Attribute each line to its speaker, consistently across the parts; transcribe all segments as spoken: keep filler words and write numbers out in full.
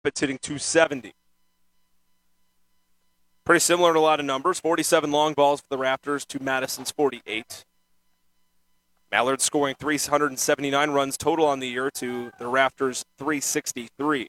Speaker 1: Rapids hitting two seventy. Pretty similar to a lot of numbers. forty-seven long balls for the Raptors to Madison's forty-eight. Mallard scoring three hundred seventy-nine runs total on the year to the Raptors' three sixty-three.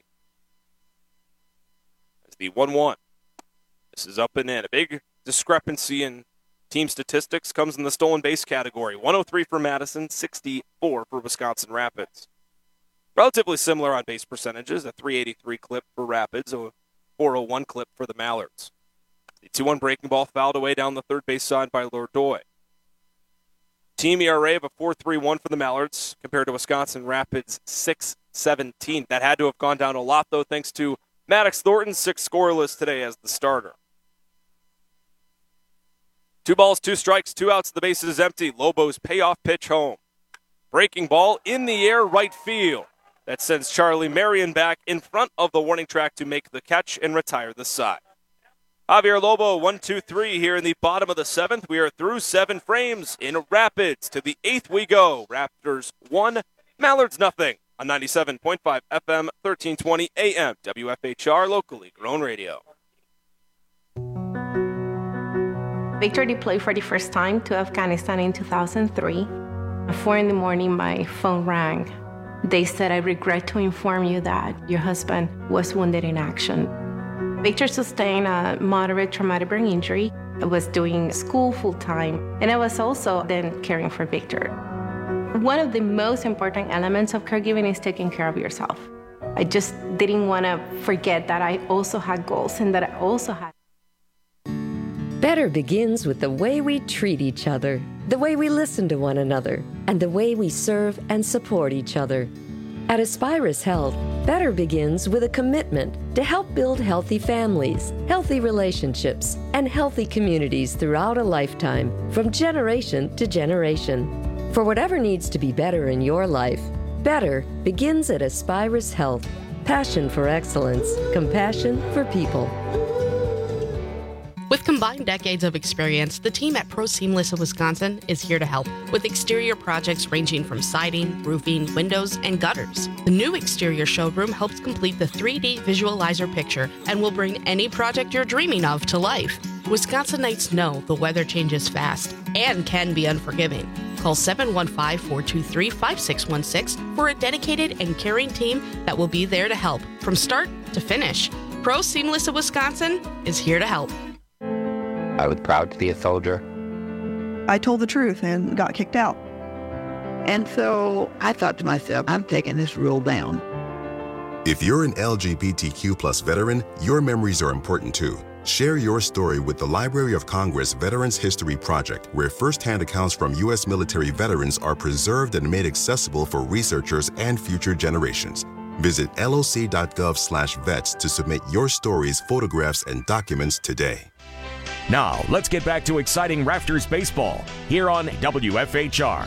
Speaker 1: As the one one. This is up and in. A big discrepancy in team statistics comes in the stolen base category. one oh three for Madison, sixty-four for Wisconsin Rapids. Relatively similar on base percentages, a three eighty-three clip for Rapids, a four oh one clip for the Mallards. The two one breaking ball fouled away down the third base side by Lourdoy. Team E R A of a four three one for the Mallards compared to Wisconsin Rapids' six seventeen. That had to have gone down a lot, though, thanks to Maddox Thornton, six scoreless today as the starter. Two balls, two strikes, two outs, the base is empty. Lobo's payoff pitch home. Breaking ball in the air, right field. That sends Charlie Marion back in front of the warning track to make the catch and retire the side. Javier Lobo, one two three here in the bottom of the seventh. We are through seven frames in Rapids. To the eighth we go. Raptors one, Mallards nothing. On ninety-seven point five F M, thirteen twenty A M, W F H R, locally grown radio.
Speaker 2: Victor deployed for the first time to Afghanistan in two thousand three. At four in the morning, my phone rang. They said, "I regret to inform you that your husband was wounded in action." Victor sustained a moderate traumatic brain injury. I was doing school full-time, and I was also then caring for Victor. One of the most important elements of caregiving is taking care of yourself. I just didn't want to forget that I also had goals and that I also had...
Speaker 3: Better begins with the way we treat each other, the way we listen to one another, and the way we serve and support each other. At Aspirus Health, better begins with a commitment to help build healthy families, healthy relationships, and healthy communities throughout a lifetime, from generation to generation. For whatever needs to be better in your life, better begins at Aspirus Health. Passion for excellence, compassion for people.
Speaker 4: With combined decades of experience, the team at Pro Seamless of Wisconsin is here to help with exterior projects ranging from siding, roofing, windows, and gutters. The new exterior showroom helps complete the three D visualizer picture and will bring any project you're dreaming of to life. Wisconsinites know the weather changes fast and can be unforgiving. Call seven one five, four two three, five six one six for a dedicated and caring team that will be there to help from start to finish. Pro Seamless of Wisconsin is here to help.
Speaker 5: I was proud to be a soldier.
Speaker 6: I told the truth and got kicked out.
Speaker 7: And so I thought to myself, I'm taking this rule down.
Speaker 8: If you're an L G B T Q plus veteran, your memories are important too. Share your story with the Library of Congress Veterans History Project, where firsthand accounts from U S military veterans are preserved and made accessible for researchers and future generations. Visit loc.gov slash vets to submit your stories, photographs, and documents today.
Speaker 9: Now, let's get back to exciting Raptors baseball here on W F H R.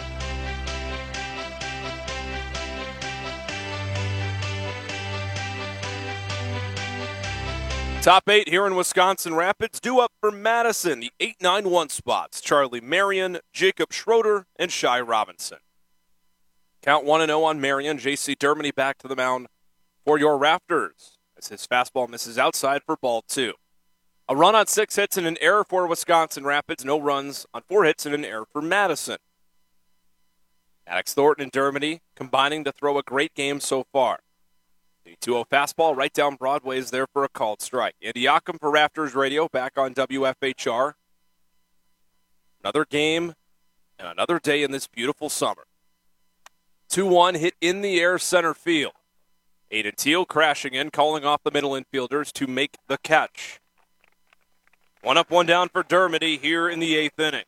Speaker 1: Top eight here in Wisconsin Rapids, due up for Madison. The eight nine one spots, Charlie Marion, Jacob Schroeder, and Shai Robinson. Count one and oh on Marion. J C Dermody back to the mound for your Raptors as his fastball misses outside for ball two. A run on six hits and an error for Wisconsin Rapids. No runs on four hits and an error for Madison. Maddox Thornton and Dermody combining to throw a great game so far. The two oh fastball right down Broadway is there for a called strike. Andy Yocum for Raptors Radio back on W F H R. Another game and another day in this beautiful summer. two one hit in the air center field. Aiden Teal crashing in, calling off the middle infielders to make the catch. One up, one down for Dermody here in the eighth inning.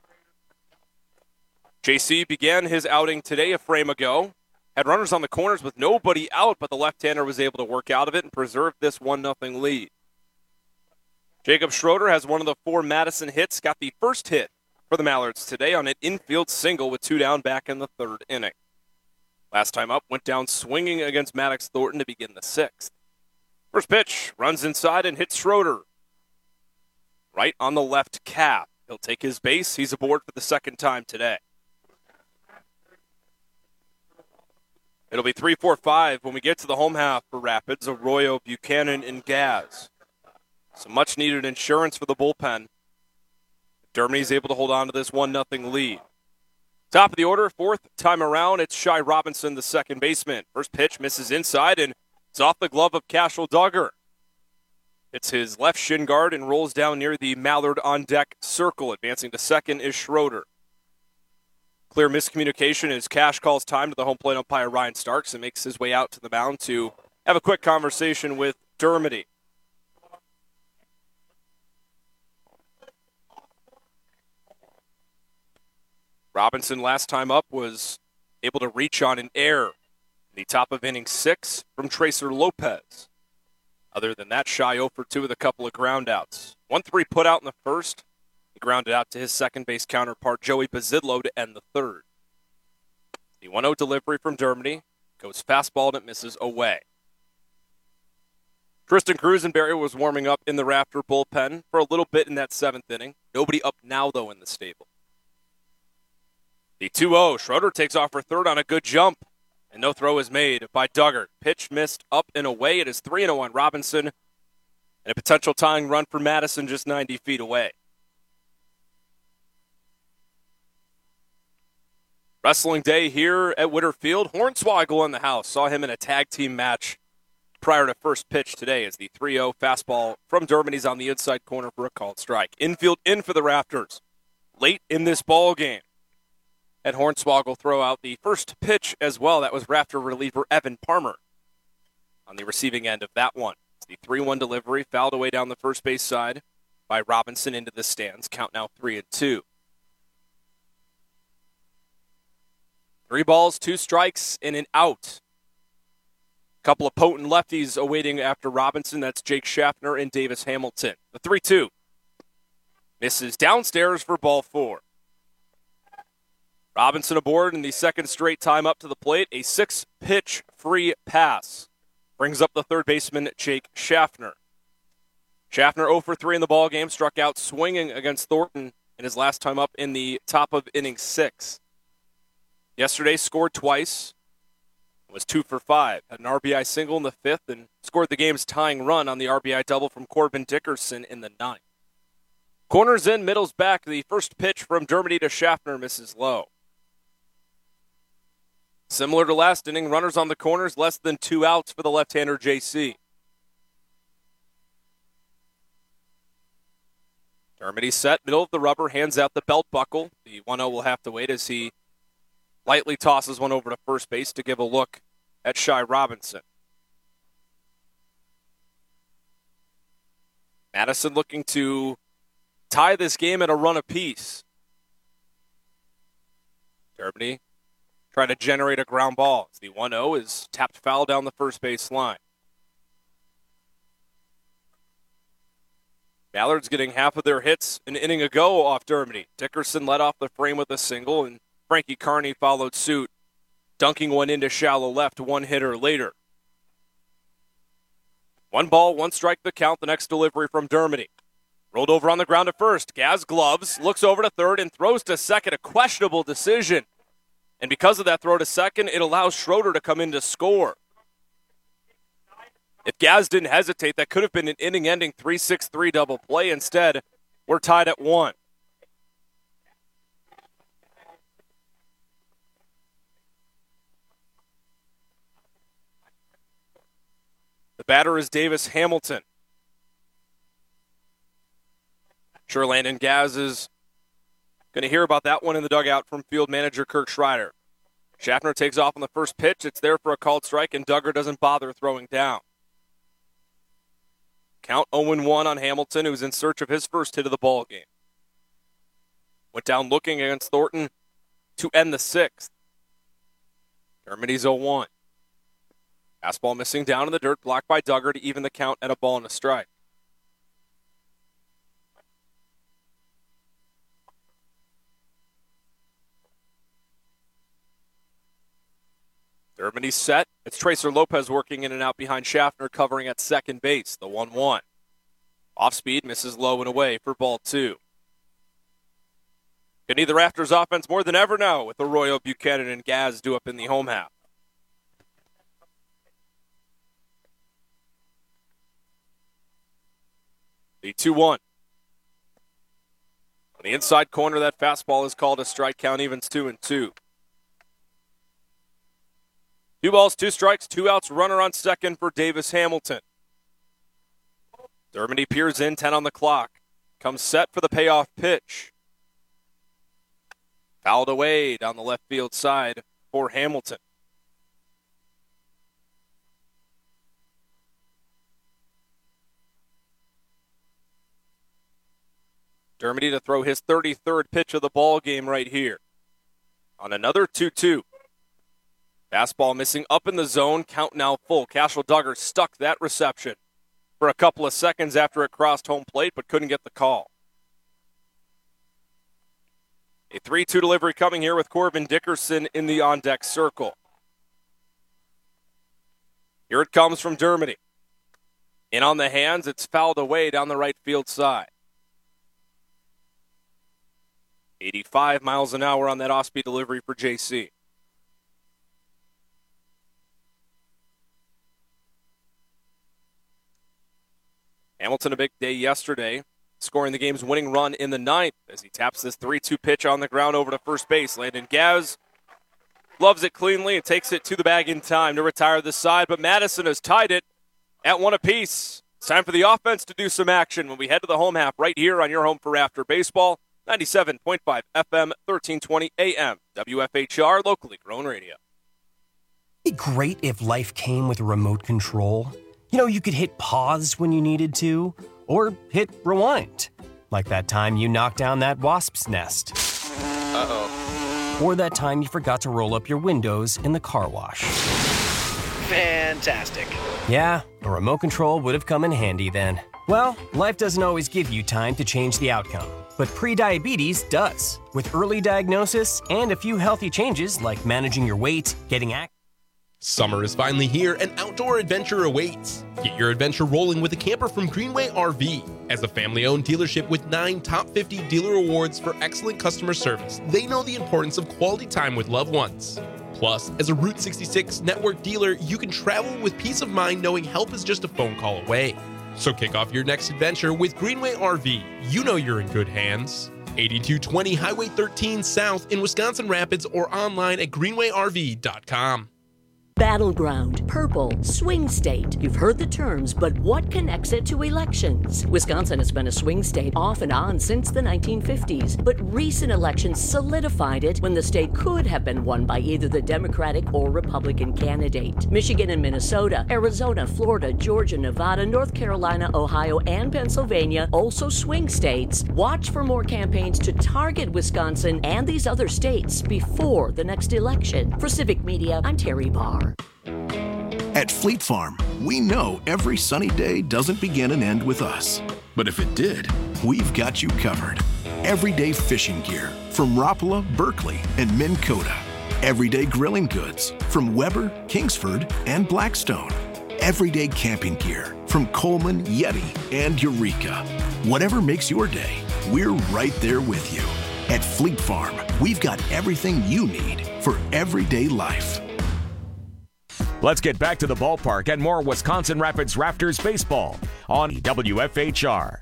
Speaker 1: J C began his outing today a frame ago. Had runners on the corners with nobody out, but the left-hander was able to work out of it and preserve this one nothing lead. Jacob Schroeder has one of the four Madison hits, got the first hit for the Mallards today on an infield single with two down back in the third inning. Last time up, went down swinging against Maddox Thornton to begin the sixth. First pitch, runs inside and hits Schroeder. Right on the left calf. He'll take his base. He's aboard for the second time today. It'll be three four five when we get to the home half for Rapids, Arroyo, Buchanan, and Gaz. Some much-needed insurance for the bullpen. Dermody's able to hold on to this one nothing lead. Top of the order, fourth time around, it's Shy Robinson, the second baseman. First pitch misses inside, and it's off the glove of Cashel Duggar. It's his left shin guard and rolls down near the Mallard on-deck circle. Advancing to second is Schroeder. Clear miscommunication as Cash calls time to the home plate umpire Ryan Starks and makes his way out to the mound to have a quick conversation with Dermody. Robinson last time up was able to reach on an error in the top of inning six from Tracer Lopez. Other than that, Shy oh for two with a couple of groundouts. one three put out in the first. He grounded out to his second base counterpart, Joey Bazidlo, to end the third. The one oh delivery from Dermody goes fastball and it misses away. Tristan Cruzenberry was warming up in the Raptor bullpen for a little bit in that seventh inning. Nobody up now, though, in the stable. The two oh, Schroeder takes off for third on a good jump, and no throw is made by Duggar. Pitch missed up and away. It is three oh on Robinson, and a potential tying run for Madison just ninety feet away. Wrestling day here at Witter Field. Hornswoggle in the house. Saw him in a tag team match prior to first pitch today as the three oh fastball from Dermody's on the inside corner for a called strike. Infield in for the Raptors. Late in this ball game. And Hornswoggle throw out the first pitch as well. That was Raptor reliever Evan Palmer on the receiving end of that one. It's the three one delivery, fouled away down the first base side by Robinson into the stands. Count now three and two. Three balls, two strikes, and an out. Couple of potent lefties awaiting after Robinson. That's Jake Schaffner and Davis Hamilton. The three two. Misses downstairs for ball four. Robinson aboard in the second straight time up to the plate. A six-pitch free pass brings up the third baseman, Jake Schaffner. Schaffner oh for three in the ballgame, struck out swinging against Thornton in his last time up in the top of inning six. Yesterday scored twice, was two for five. Had an R B I single in the fifth and scored the game's tying run on the R B I double from Corbin Dickerson in the ninth. Corners in, middles back. The first pitch from Dermody to Schaffner misses low. Similar to last inning, runners on the corners, less than two outs for the left-hander J C. Dermody set, middle of the rubber, hands out the belt buckle. The one oh will have to wait as he lightly tosses one over to first base to give a look at Shy Robinson. Madison looking to tie this game at a run apiece. Dermody trying to generate a ground ball. The one oh is tapped foul down the first base line. Ballard's getting half of their hits an inning ago off Dermody. Dickerson led off the frame with a single, and Frankie Carney followed suit, dunking one into shallow left one hitter later. One ball, one strike the count, the next delivery from Dermody. Rolled over on the ground at first. Gaz gloves, looks over to third, and throws to second, a questionable decision. And because of that throw to second, it allows Schroeder to come in to score. If Gaz didn't hesitate, that could have been an inning-ending three six three double play. Instead, we're tied at one. The batter is Davis Hamilton. Sure, Landon Gaz is going to hear about that one in the dugout from field manager Kirk Schreider. Schaffner takes off on the first pitch. It's there for a called strike, and Duggar doesn't bother throwing down. Count oh one on Hamilton, who's in search of his first hit of the ball game. Went down looking against Thornton to end the sixth. Dermody's oh one. Fastball missing down in the dirt, blocked by Duggar to even the count at a ball and a strike. Dermody set. It's Tracer Lopez working in and out behind Schaffner, covering at second base, the one one. Off speed, misses low and away for ball two. Can need the Raptors offense more than ever now with Arroyo, Buchanan, and Gaz due up in the home half. The two one. On the inside corner, that fastball is called a strike. Count evens two and two. Two balls, two strikes, two outs, runner on second for Davis Hamilton. Dermody peers in, ten on the clock. Comes set for the payoff pitch. Fouled away down the left field side for Hamilton. Dermody to throw his thirty-third pitch of the ball game right here. On another two two. Fastball missing up in the zone. Count now full. Cashel Duggar stuck that reception for a couple of seconds after it crossed home plate, but couldn't get the call. A three two delivery coming here with Corbin Dickerson in the on-deck circle. Here it comes from Dermody. In on the hands, it's fouled away down the right field side. eighty-five miles an hour on that off-speed delivery for J C. Hamilton a big day yesterday, scoring the game's winning run in the ninth as he taps this three two pitch on the ground over to first base. Landon Gaz loves it cleanly and takes it to the bag in time to retire this side, but Madison has tied it at one apiece. It's time for the offense to do some action when we head to the home half right here on your home for Rafter Baseball, ninety-seven point five F M, thirteen twenty A M, W F H R, locally grown radio.
Speaker 10: It'd be great if life came with a remote control. You know, you could hit pause when you needed to, or hit rewind. Like that time you knocked down that wasp's nest.
Speaker 1: Uh-oh.
Speaker 10: Or that time you forgot to roll up your windows in the car wash.
Speaker 11: Fantastic.
Speaker 10: Yeah, a remote control would have come in handy then. Well, life doesn't always give you time to change the outcome, but prediabetes does. With early diagnosis and a few healthy changes like managing your weight, getting active.
Speaker 12: Summer is finally here and outdoor adventure awaits. Get your adventure rolling with a camper from Greenway R V. As a family-owned dealership with nine top fifty dealer awards for excellent customer service, they know the importance of quality time with loved ones. Plus, as a Route sixty-six network dealer, you can travel with peace of mind knowing help is just a phone call away. So kick off your next adventure with Greenway R V. You know you're in good hands. eighty-two twenty Highway thirteen South in Wisconsin Rapids or online at greenway r v dot com.
Speaker 13: Battleground, purple, swing state. You've heard the terms, but what connects it to elections? Wisconsin has been a swing state off and on since the nineteen fifties, but recent elections solidified it when the state could have been won by either the Democratic or Republican candidate. Michigan and Minnesota, Arizona, Florida, Georgia, Nevada, North Carolina, Ohio, and Pennsylvania, also swing states. Watch for more campaigns to target Wisconsin and these other states before the next election. For Civic Media, I'm Terry Barr.
Speaker 14: At Fleet Farm, we know every sunny day doesn't begin and end with us. But if it did, we've got you covered. Everyday fishing gear from Rapala, Berkeley, and Minn Kota. Everyday grilling goods from Weber, Kingsford, and Blackstone. Everyday camping gear from Coleman, Yeti, and Eureka. Whatever makes your day, we're right there with you. At Fleet Farm, we've got everything you need for everyday life.
Speaker 9: Let's get back to the ballpark and more Wisconsin Rapids Raptors baseball on W F H R.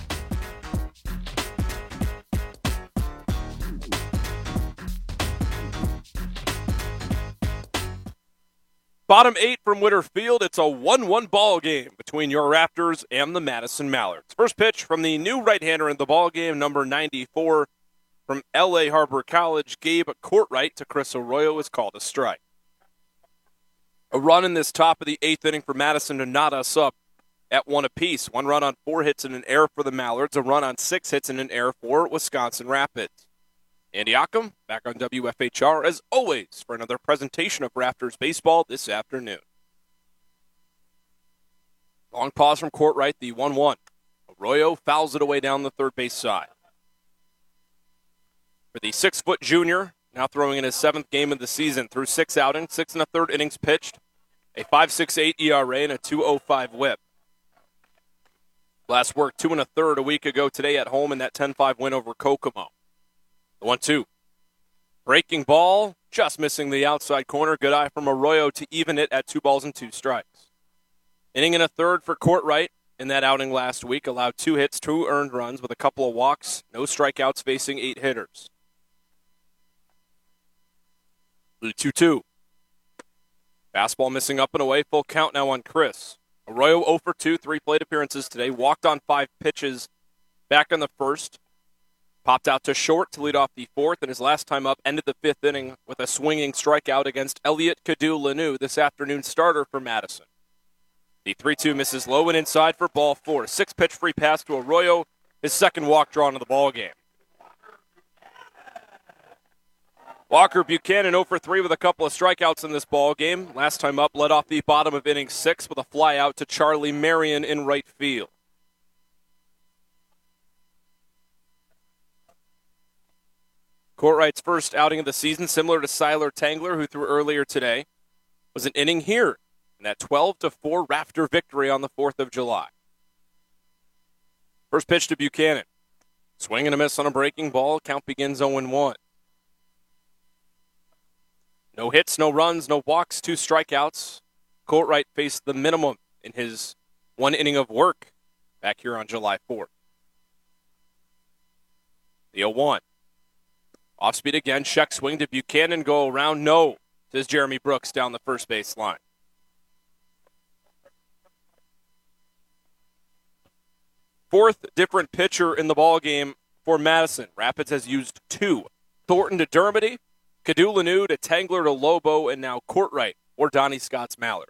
Speaker 1: Bottom eight from Witter Field. It's a one one ball game between your Raptors and the Madison Mallards. First pitch from the new right-hander in the ball game, number ninety-four from L A Harbor College, Gabe Courtwright to Chris Arroyo, is called a strike. A run in this top of the eighth inning for Madison to knot us up at one apiece. One run on four hits and an error for the Mallards. A run on six hits and an error for Wisconsin Rapids. Andy Ockham back on W F H R as always for another presentation of Raptors baseball this afternoon. Long pause from Courtwright, the one one. Arroyo fouls it away down the third base side. For the six-foot junior, now throwing in his seventh game of the season through six outings, six and a third innings pitched, a five point six eight E R A and a two point oh five whip. Last worked two and a third a week ago today at home in that ten five win over Kokomo. The one two. Breaking ball, just missing the outside corner. Good eye from Arroyo to even it at two balls and two strikes. Inning and a third for Courtwright. in that outing last week, allowed two hits, two earned runs with a couple of walks, no strikeouts, facing eight hitters. two two. Fastball missing up and away, full count now on Chris. Arroyo oh for two, three plate appearances today, walked on five pitches back in the first. Popped out to short to lead off the fourth, and his last time up ended the fifth inning with a swinging strikeout against Elliot Cadu-Lanu, this afternoon starter for Madison. The three two misses low and inside for ball four. Six-pitch free pass to Arroyo, his second walk drawn to the ballgame. Walker Buchanan oh for three with a couple of strikeouts in this ballgame. Last time up led off the bottom of inning six with a fly out to Charlie Marion in right field. Courtwright's first outing of the season, similar to Siler Tangler, who threw earlier today, was an inning here in that twelve to four Rafter victory on the fourth of July. First pitch to Buchanan. Swing and a miss on a breaking ball. Count begins oh one. No hits, no runs, no walks, two strikeouts. Courtwright faced the minimum in his one inning of work back here on July fourth. The oh one. Off speed again, check swing to Buchanan, go around, no, says Jeremy Brooks down the first base line. Fourth different pitcher in the ballgame for Madison. Rapids has used two. Thornton to Dermody, Cadu-Lanu to Tangler to Lobo, and now Courtwright or Donnie Scott's Mallard.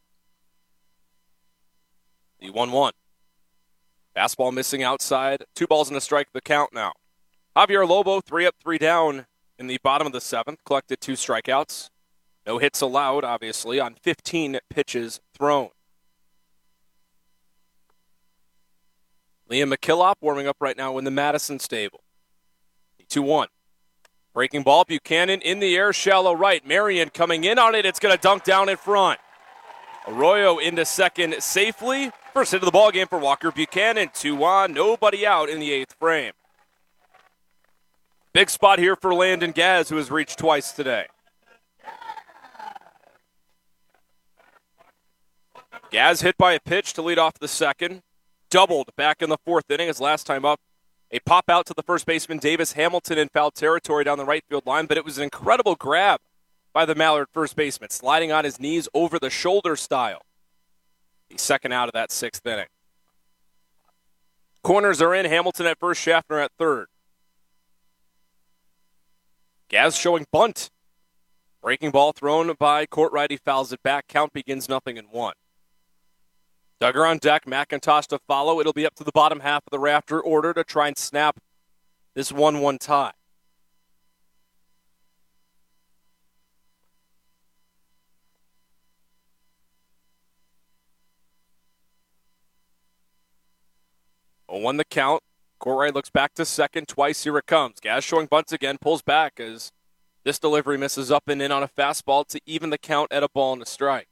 Speaker 1: The one one. Fastball missing outside. Two balls and a strike the count now. Javier Lobo, three up, three down in the bottom of the seventh. Collected two strikeouts. No hits allowed, obviously, on fifteen pitches thrown. Liam McKillop warming up right now in the Madison stable. The two one. Breaking ball, Buchanan in the air, shallow right. Marion coming in on it. It's going to dunk down in front. Arroyo into second safely. First hit of the ballgame for Walker Buchanan. Two on, nobody out in the eighth frame. Big spot here for Landon Gaz, who has reached twice today. Gaz hit by a pitch to lead off the second. Doubled back in the fourth inning. His last time up, a pop out to the first baseman, Davis Hamilton, in foul territory down the right field line, but it was an incredible grab by the Mallard first baseman, sliding on his knees over the shoulder style. The second out of that sixth inning. Corners are in. Hamilton at first, Schaffner at third. Gaz showing bunt. Breaking ball thrown by Courtwright. He fouls it back. Count begins nothing and one. Duggar on deck. McIntosh to follow. It'll be up to the bottom half of the Rafter order to try and snap this one one tie. oh one the count. Courtwright looks back to second twice. Here it comes. Gaz showing bunts again. Pulls back as this delivery misses up and in on a fastball to even the count at a ball and a strike.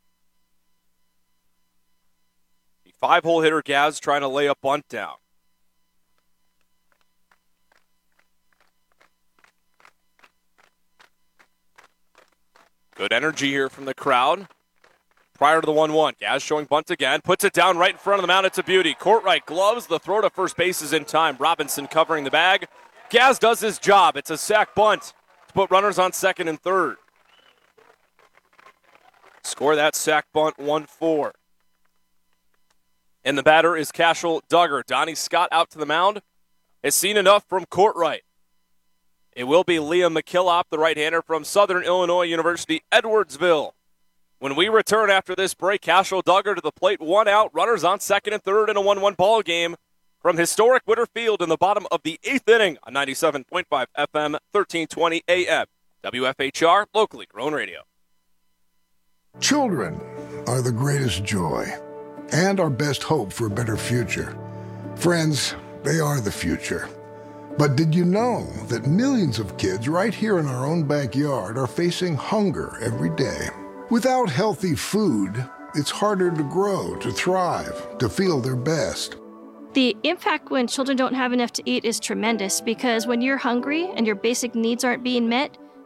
Speaker 1: The five-hole hitter Gaz trying to lay a bunt down. Good energy here from the crowd. Prior to the one one, Gaz showing bunt again, puts it down right in front of the mound. It's a beauty. Courtwright gloves, the throw to first base is in time. Robinson covering the bag. Gaz does his job. It's a sac bunt to put runners on second and third. Score that sac bunt one four. And the batter is Cashel Duggar. Donnie Scott out to the mound. Has seen enough from Courtwright. It will be Liam McKillop, the right-hander from Southern Illinois University, Edwardsville. When we return after this break, Cashel Duggar to the plate, one out, runners on second and third in a one one ball game from historic Witter Field in the bottom of the eighth inning on ninety-seven point five F M, thirteen twenty A M. W F H R, locally grown radio.
Speaker 11: Children are the greatest joy and our best hope for a better future. Friends, they are the future. But did you know that millions of kids right here in our own backyard are facing hunger every day? Without healthy food, it's harder to grow, to thrive, to feel their best.
Speaker 15: The impact when children don't have enough to eat is tremendous because when you're hungry and your basic needs aren't being met,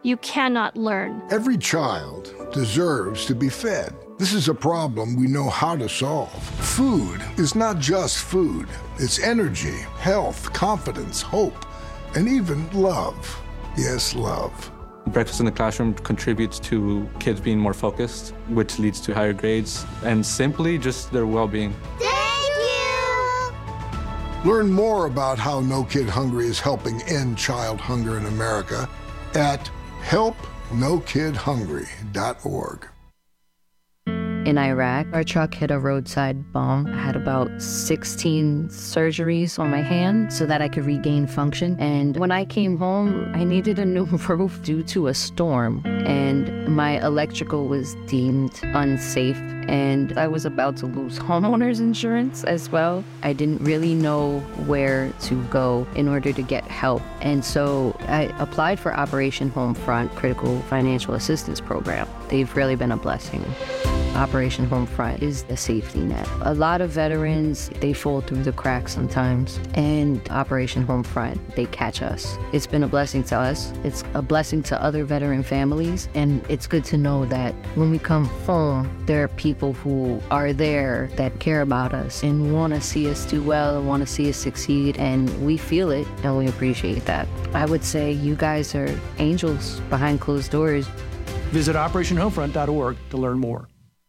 Speaker 15: you cannot learn.
Speaker 11: Every child deserves to be fed. This is a problem we know how to solve. Food is not just food. It's energy, health, confidence, hope, and even love. Yes, love.
Speaker 16: Breakfast in the classroom contributes to kids being more focused, which leads to higher grades, and simply just their well-being.
Speaker 11: Thank you! Learn more about how No Kid Hungry is helping end child hunger in America at help no kid hungry dot org.
Speaker 17: In Iraq, our truck hit a roadside bomb. I had about sixteen surgeries on my hand so that I could regain function. And when I came home, I needed a new roof due to a storm. And my electrical was deemed unsafe. And I was about to lose homeowners insurance as well. I didn't really know where to go in order to get help. And so I applied for Operation Homefront Critical Financial Assistance Program. They've really been a blessing. Operation Homefront is the safety net. A lot of veterans, they fall through the cracks sometimes, and Operation Homefront, they catch us. It's been a blessing to us. It's a blessing to other veteran families, and it's good to know that when we come home, there are people who are there that care about us and want to see us do well and want to see us succeed, and we feel it, and we appreciate that. I would say you guys are angels behind closed doors.
Speaker 18: Visit operation homefront dot org to learn more.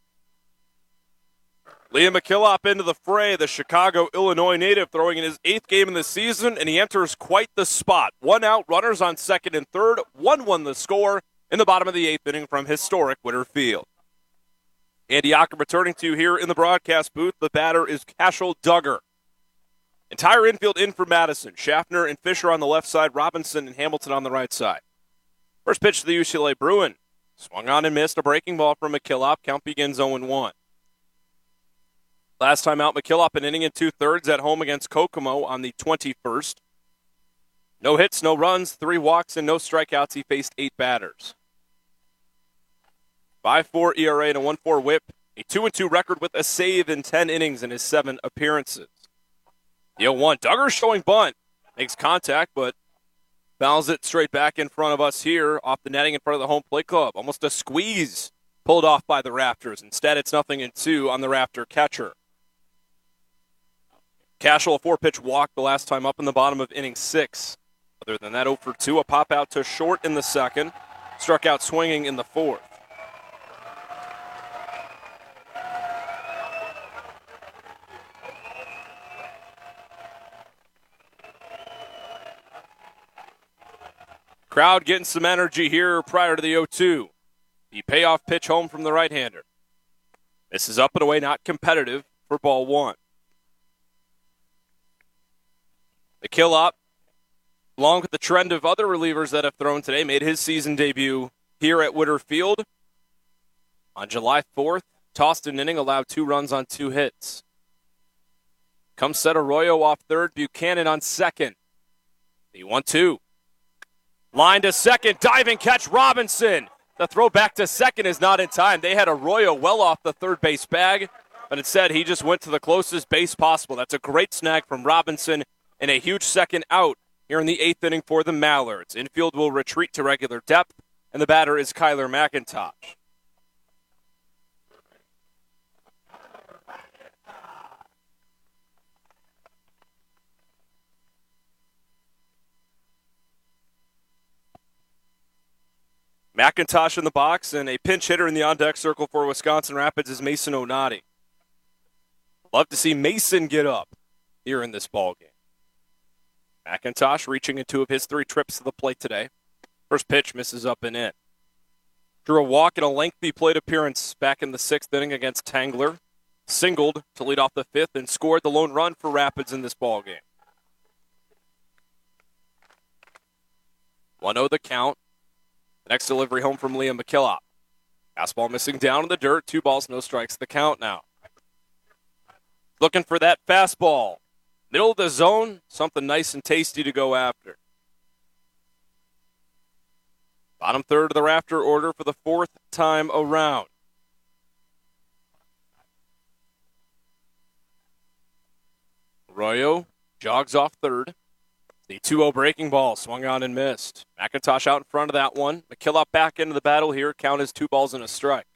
Speaker 1: Liam McKillop into the fray, the Chicago, Illinois native, throwing in his eighth game in the season, and he enters quite the spot. One out, runners on second and third, one one the score in the bottom of the eighth inning from historic Witter Field. Andy Ocker returning to you here in the broadcast booth. The batter is Cashel Duggar. Entire infield in for Madison. Schaffner and Fisher on the left side, Robinson and Hamilton on the right side. First pitch to the U C L A Bruin. Swung on and missed, a breaking ball from McKillop. Count begins oh one. Last time out, McKillop an inning and two-thirds at home against Kokomo on the twenty-first. No hits, no runs, three walks, and no strikeouts. He faced eight batters. five four E R A and a one four whip. A two and two record with a save in ten innings in his seven appearances. The oh one, Duggar showing bunt. Makes contact, but fouls it straight back in front of us here off the netting in front of the home plate club. Almost a squeeze pulled off by the Raptors. Instead, it's nothing and two on the Raptor catcher. Cashel, a four-pitch walk the last time up in the bottom of inning six. Other than that, oh for two, a pop out to short in the second. Struck out swinging in the fourth. Crowd getting some energy here prior to the oh two. The payoff pitch home from the right-hander. This is up and away, not competitive for ball one. McKillop, along with the trend of other relievers that have thrown today, made his season debut here at Witter Field. On July fourth, tossed an inning, allowed two runs on two hits. Comes set Arroyo off third, Buchanan on second. The one two. Line to second, diving catch, Robinson. The throw back to second is not in time. They had Arroyo well off the third base bag, but instead he just went to the closest base possible. That's a great snag from Robinson and a huge second out here in the eighth inning for the Mallards. Infield will retreat to regular depth, and the batter is Kyler McIntosh. McIntosh in the box, and a pinch hitter in the on-deck circle for Wisconsin Rapids is Mason Onati. Love to see Mason get up here in this ballgame. McIntosh reaching in two of his three trips to the plate today. First pitch misses up and in. Drew a walk in a lengthy plate appearance back in the sixth inning against Tangler. Singled to lead off the fifth and scored the lone run for Rapids in this ballgame. one oh the count. The next delivery home from Liam McKillop. Fastball missing down in the dirt. Two balls, no strikes. The count now. Looking for that fastball. Middle of the zone. Something nice and tasty to go after. Bottom third of the Raptor order for the fourth time around. Arroyo jogs off third. The two oh breaking ball swung on and missed. McIntosh out in front of that one. McKillop back into the battle here. Count is two balls and a strike.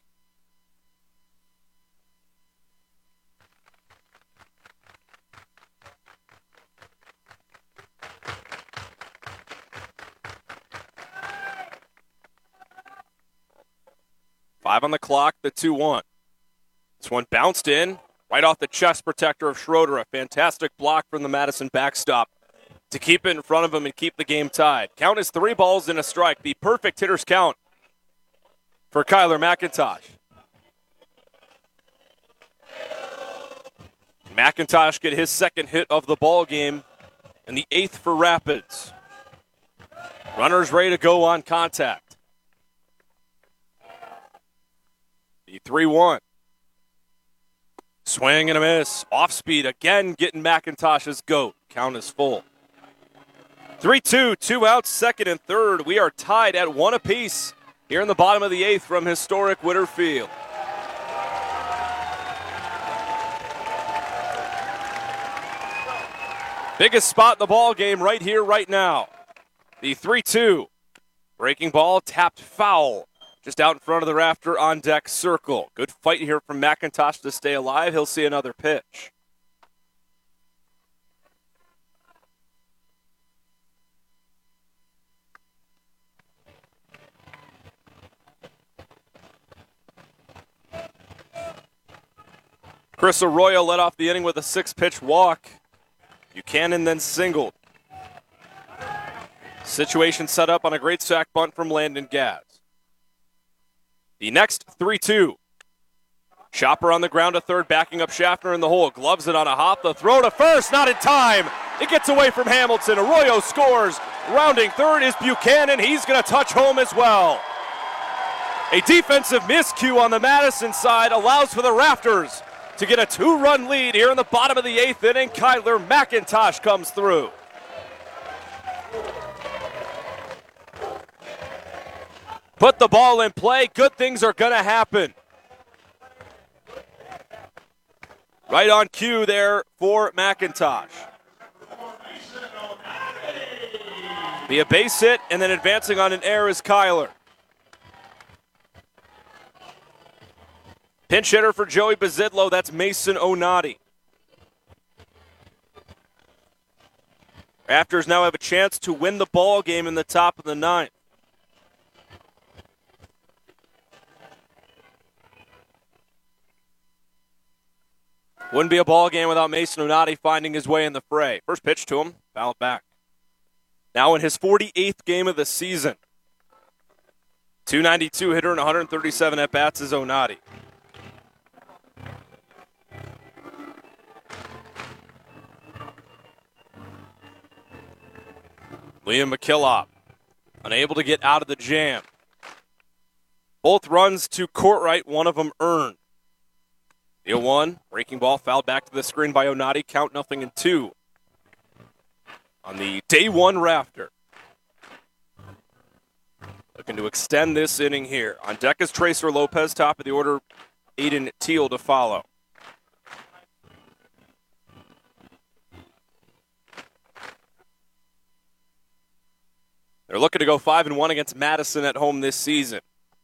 Speaker 1: Five on the clock, the two one. This one bounced in right off the chest protector of Schroeder. A fantastic block from the Madison backstop to keep it in front of him and keep the game tied. Count is three balls and a strike. The perfect hitter's count for Kyler McIntosh. McIntosh get his second hit of the ball game and the eighth for Rapids. Runners ready to go on contact. The three one. Swing and a miss. Off speed again, getting McIntosh's goat. Count is full. three two, two outs, second and third. We are tied at one apiece here in the bottom of the eighth from historic Witter Field. Biggest spot in the ball game right here, right now. The three two. Breaking ball, tapped foul. Just out in front of the rafter on deck circle. Good fight here from McIntosh to stay alive. He'll see another pitch. Chris Arroyo led off the inning with a six-pitch walk. Buchanan then singled. Situation set up on a great sack bunt from Landon Gaz. The next three two. Chopper on the ground to third, backing up Schaffner in the hole. Gloves it on a hop. The throw to first, not in time. It gets away from Hamilton. Arroyo scores. Rounding third is Buchanan. He's going to touch home as well. A defensive miscue on the Madison side allows for the Rafters to get a two-run lead here in the bottom of the eighth inning. Kyler McIntosh comes through. Put the ball in play. Good things are going to happen. Right on cue there for McIntosh. Be a base hit, and then advancing on an error is Kyler. Pinch hitter for Joey Bazidlo, that's Mason Onati. Raptors now have a chance to win the ball game in the top of the ninth. Wouldn't be a ball game without Mason Onati finding his way in the fray. First pitch to him, foul it back. Now in his forty-eighth game of the season. two ninety-two hitter and one hundred thirty-seven at-bats is Onati. Liam McKillop, unable to get out of the jam. Both runs to Courtright, one of them earned. The oh one, breaking ball, fouled back to the screen by Onati. Count nothing in two. On the day one rafter. Looking to extend this inning here. On deck is Tracer Lopez, top of the order, Aiden Teal to follow. They're looking to go five and one against Madison at home this season.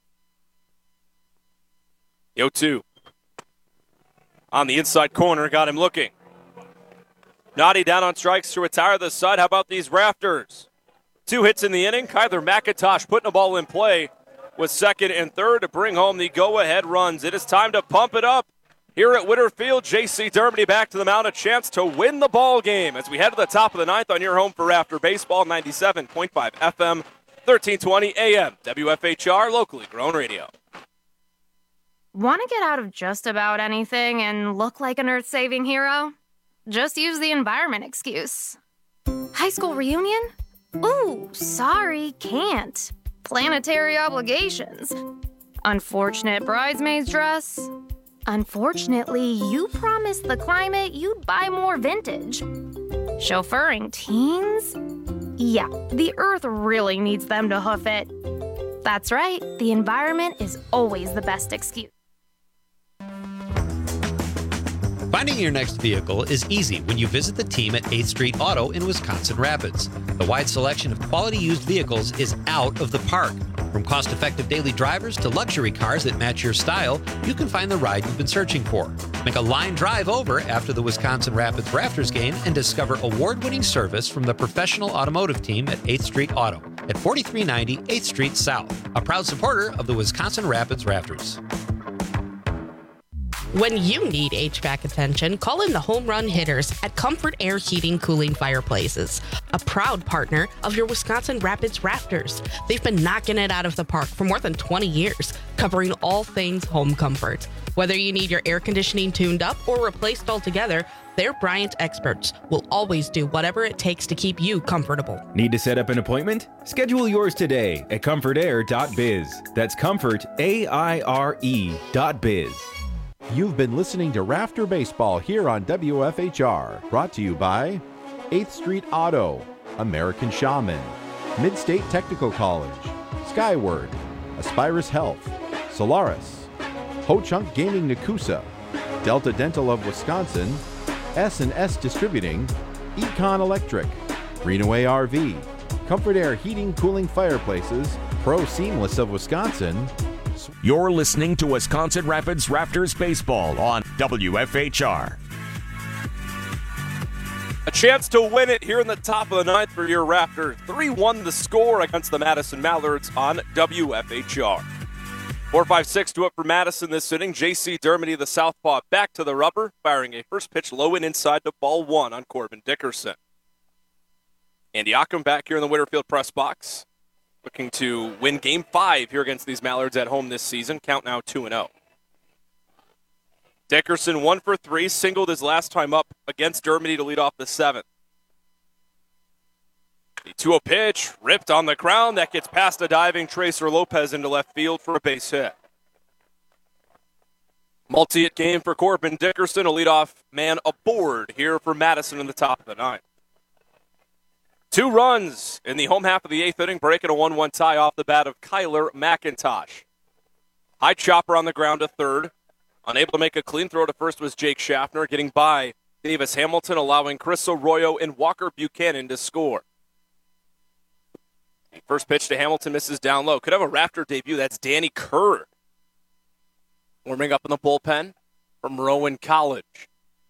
Speaker 1: The oh two. On the inside corner, got him looking. Noddy down on strikes to retire the side. How about these Rafters? Two hits in the inning. Kyler McIntosh putting the ball in play with second and third to bring home the go-ahead runs. It is time to pump it up here at Witter Field. J C Dermody back to the mound, a chance to win the ball game as we head to the top of the ninth on your home for Rafter Baseball, ninety-seven point five F M, thirteen twenty A M, W F H R, locally grown radio.
Speaker 19: Want to get out of just about anything and look like an earth-saving hero? Just use the environment excuse. High school reunion? Ooh, sorry, can't. Planetary obligations. Unfortunate bridesmaid's dress. Unfortunately, you promised the climate you'd buy more vintage. Chauffeuring teens? Yeah, the earth really needs them to hoof it. That's right, the environment is always the best excuse.
Speaker 20: Finding your next vehicle is easy when you visit the team at eighth Street Auto in Wisconsin Rapids. The wide selection of quality used vehicles is out of the park. From cost-effective daily drivers to luxury cars that match your style, you can find the ride you've been searching for. Make a line drive over after the Wisconsin Rapids Rafters game and discover award-winning service from the professional automotive team at eighth Street Auto at forty-three ninety eighth Street South, a proud supporter of the Wisconsin Rapids Rafters.
Speaker 4: When you need H V A C attention, call in the home run hitters at Comfort Air Heating Cooling Fireplaces, a proud partner of your Wisconsin Rapids Rafters. They've been knocking it out of the park for more than twenty years, covering all things home comfort. Whether you need your air conditioning tuned up or replaced altogether, their Bryant experts will always do whatever it takes to keep you comfortable.
Speaker 21: Need to set up an appointment? Schedule yours today at comfort air dot biz. That's comfort, A I R E dot biz.
Speaker 22: You've been listening to Rafter Baseball here on W F H R, brought to you by eighth Street Auto, American Shaman, Midstate Technical College, Skyward, Aspirus Health, Solaris, Ho-Chunk Gaming Nakusa, Delta Dental of Wisconsin, S and S Distributing, Econ Electric, Greenaway R V, Comfort Air Heating Cooling Fireplaces, Pro Seamless of Wisconsin.
Speaker 9: You're listening to Wisconsin Rapids Rafters Baseball on W F H R.
Speaker 1: A chance to win it here in the top of the ninth for your Raptors. three one the score against the Madison Mallards on W F H R. four five six to up for Madison this inning. J C Dermody, the southpaw, back to the rubber, firing a first pitch low and inside to ball one on Corbin Dickerson. Andy Ockham back here in the Winterfield press box, looking to win game five here against these Mallards at home this season. Count now two and oh. Dickerson one for three, singled his last time up against Dermody to lead off the seventh. The two oh pitch, ripped on the ground. That gets past a diving Tracer Lopez into left field for a base hit. Multi-hit game for Corbin Dickerson, a leadoff man aboard here for Madison in the top of the ninth. Two runs in the home half of the eighth inning, breaking a one one tie off the bat of Kyler McIntosh. High chopper on the ground to third. Unable to make a clean throw to first was Jake Schaffner, getting by Davis Hamilton, allowing Chris Arroyo and Walker Buchanan to score. The first pitch to Hamilton misses down low. Could have a Raptor debut. That's Danny Kerr warming up in the bullpen from Rowan College.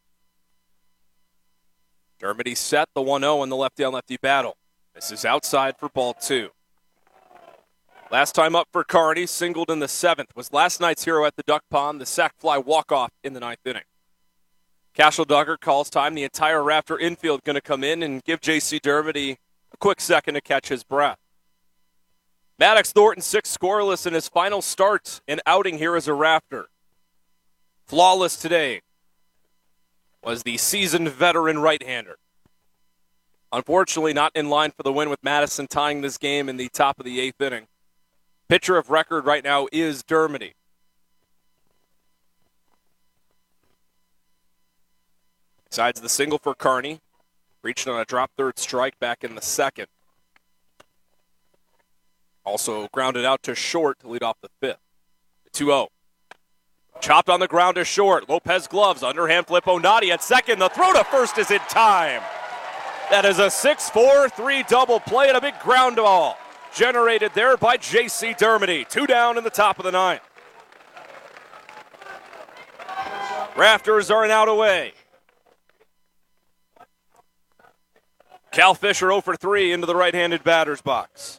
Speaker 1: Dermody set the one oh in the lefty-on-lefty battle. This is outside for ball two. Last time up for Kearney, singled in the seventh, was last night's hero at the Duck Pond, the sac fly walk-off in the ninth inning. Cashel Duggar calls time. The entire Raptor infield going to come in and give J C Dermody a quick second to catch his breath. Maddox Thornton, six scoreless in his final start and outing here as a Raptor. Flawless today was the seasoned veteran right-hander. Unfortunately, not in line for the win with Madison tying this game in the top of the eighth inning. Pitcher of record right now is Dermody. Besides the single for Kearney, reached on a drop third strike back in the second. Also grounded out to short to lead off the fifth. two oh. Chopped on the ground to short. Lopez gloves, underhand flip Onati at second. The throw to first is in time. That is a six four three double play and a big ground ball generated there by J C Dermody. Two down in the top of the ninth. Raptors are an out away. Cal Fisher oh for three into the right-handed batter's box.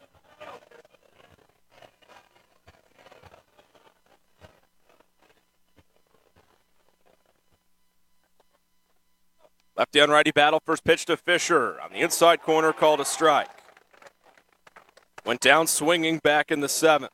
Speaker 1: Lefty on righty battle, first pitch to Fisher. On the inside corner, called a strike. Went down swinging back in the seventh.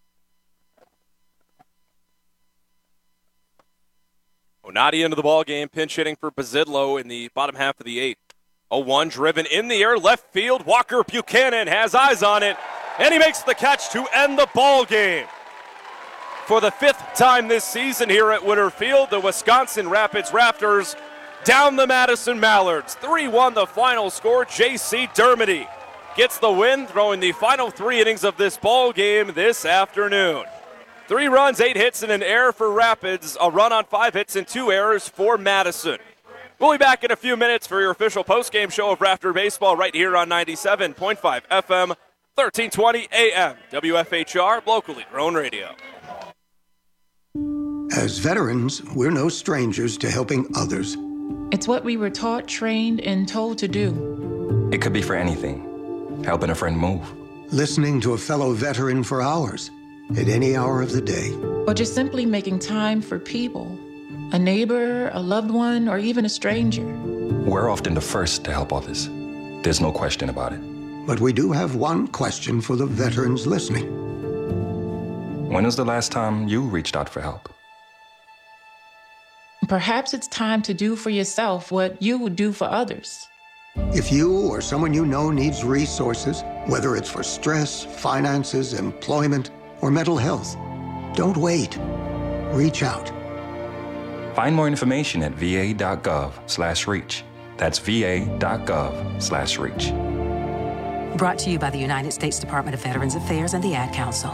Speaker 1: Onati into the ball game, pinch hitting for Bazidlo in the bottom half of the eighth. oh one driven in the air, left field. Walker Buchanan has eyes on it, and he makes the catch to end the ball game. For the fifth time this season here at Winterfield, the Wisconsin Rapids Raptors down the Madison Mallards. three one the final score. J C Dermody gets the win, throwing the final three innings of this ball game this afternoon. Three runs, eight hits, and an error for Rapids. A run on five hits and two errors for Madison. We'll be back in a few minutes for your official postgame show of Rafter Baseball right here on ninety-seven point five F M, thirteen twenty A M. W F H R, locally grown radio.
Speaker 2: As veterans, we're no strangers to helping others.
Speaker 3: It's what we were taught, trained, and told to do.
Speaker 23: It could be for anything. Helping a friend move.
Speaker 2: Listening to a fellow veteran for hours, at any hour of the day.
Speaker 3: Or just simply making time for people. A neighbor, a loved one, or even a stranger.
Speaker 23: We're often the first to help others. There's no question about it.
Speaker 2: But we do have one question for the veterans listening.
Speaker 23: When was the last time you reached out for help?
Speaker 3: Perhaps it's time to do for yourself what you would do for others.
Speaker 2: If you or someone you know needs resources, whether it's for stress, finances, employment, or mental health, don't wait. Reach out.
Speaker 23: Find more information at va.gov slash reach. That's va.gov slash reach.
Speaker 24: Brought to you by the United States Department of Veterans Affairs and the Ad Council.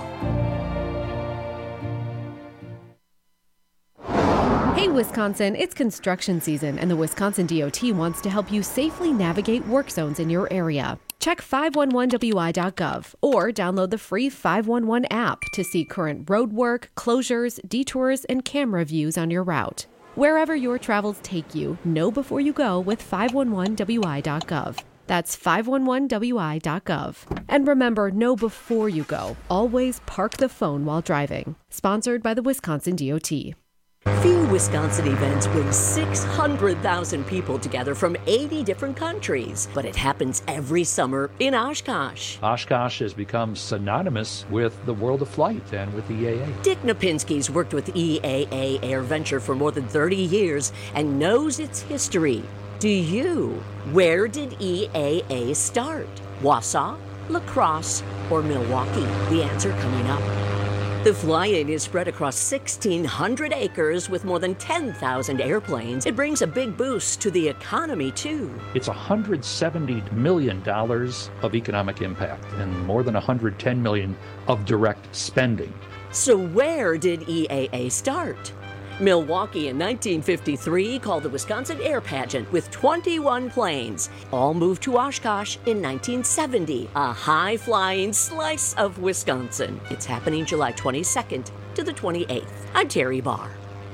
Speaker 25: Hey, Wisconsin, it's construction season, and the Wisconsin D O T wants to help you safely navigate work zones in your area. Check five one one W I dot gov or download the free five one one app to see current road work, closures, detours, and camera views on your route. Wherever your travels take you, know before you go with five one one W I dot gov. That's five one one W I dot gov. And remember, know before you go. Always park the phone while driving. Sponsored by the Wisconsin D O T.
Speaker 13: Few Wisconsin events bring six hundred thousand people together from eighty different countries, but it happens every summer in Oshkosh.
Speaker 18: Oshkosh has become synonymous with the world of flight and with E A A.
Speaker 13: Dick Napinski's worked with E A A Air Venture for more than thirty years and knows its history. Do you? Where did E A A start? Wausau, La Crosse, or Milwaukee? The answer coming up. The fly-in is spread across sixteen hundred acres with more than ten thousand airplanes. It brings a big boost to the economy, too.
Speaker 18: It's one hundred seventy million dollars of economic impact and more than one hundred ten million dollars of direct spending.
Speaker 13: So where did E A A start? Milwaukee in nineteen fifty-three called the Wisconsin Air Pageant with twenty-one planes. All moved to Oshkosh in nineteen seventy, a high-flying slice of Wisconsin. It's happening July twenty-second to the twenty-eighth. I'm Terry Barr.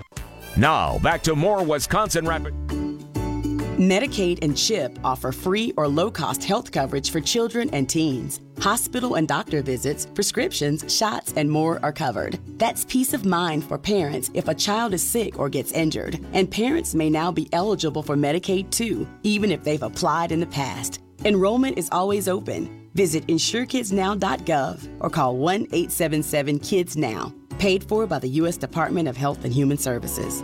Speaker 9: Now, back to more Wisconsin Rapids.
Speaker 26: Medicaid and CHIP offer free or low-cost health coverage for children and teens. Hospital and doctor visits, prescriptions, shots, and more are covered. That's peace of mind for parents if a child is sick or gets injured. And parents may now be eligible for Medicaid too, even if they've applied in the past. Enrollment is always open. Visit insure kids now dot gov or call one eight seven seven kids now. Paid for by the U S Department of Health and Human Services.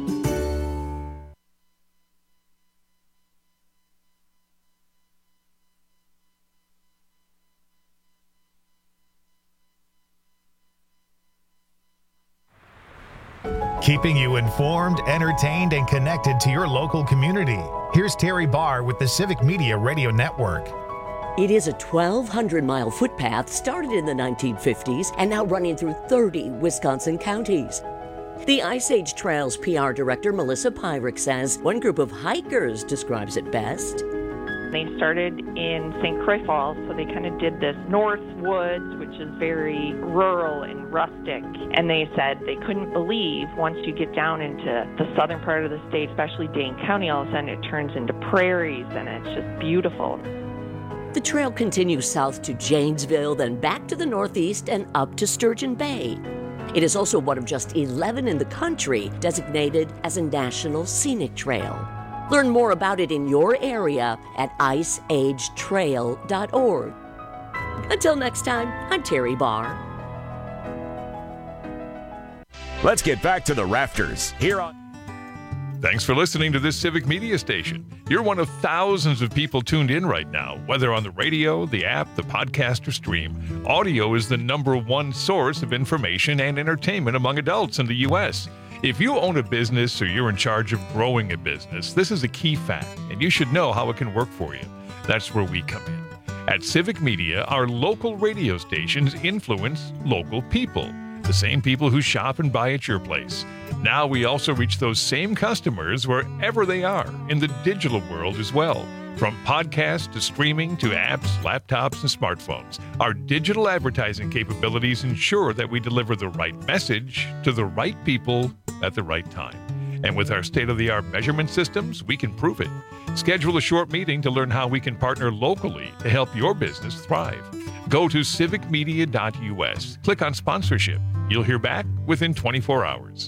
Speaker 27: Keeping you informed, entertained, and connected to your local community. Here's Terry Barr with the Civic Media Radio Network.
Speaker 13: It is a twelve hundred mile footpath started in the nineteen fifties and now running through thirty Wisconsin counties. The Ice Age Trails P R director Melissa Pyrick says one group of hikers describes it best.
Speaker 28: They started in Saint Croix Falls, so they kind of did this North Woods, which is very rural and rustic. And they said they couldn't believe once you get down into the southern part of the state, especially Dane County, all of a sudden it turns into prairies and it's just beautiful.
Speaker 13: The trail continues south to Janesville, then back to the northeast and up to Sturgeon Bay. It is also one of just eleven in the country designated as a National Scenic Trail. Learn more about it in your area at ice age trail dot org. Until next time, I'm Terry Barr.
Speaker 9: Let's get back to the Rafters here on.
Speaker 29: Thanks for listening to this Civic Media Station. You're one of thousands of people tuned in right now, whether on the radio, the app, the podcast, or stream. Audio is the number one source of information and entertainment among adults in the U S If you own a business or you're in charge of growing a business, this is a key fact, and you should know how it can work for you. That's where we come in. At Civic Media, our local radio stations influence local people. the same people who shop and buy at your place. Now we also reach those same customers wherever they are in the digital world as well. From podcasts to streaming to apps, laptops, and smartphones, our digital advertising capabilities ensure that we deliver the right message to the right people at the right time. And with our state-of-the-art measurement systems, we can prove it. Schedule a short meeting to learn how we can partner locally to help your business thrive. Go to civic media dot u s. Click on sponsorship. You'll hear back within twenty-four hours.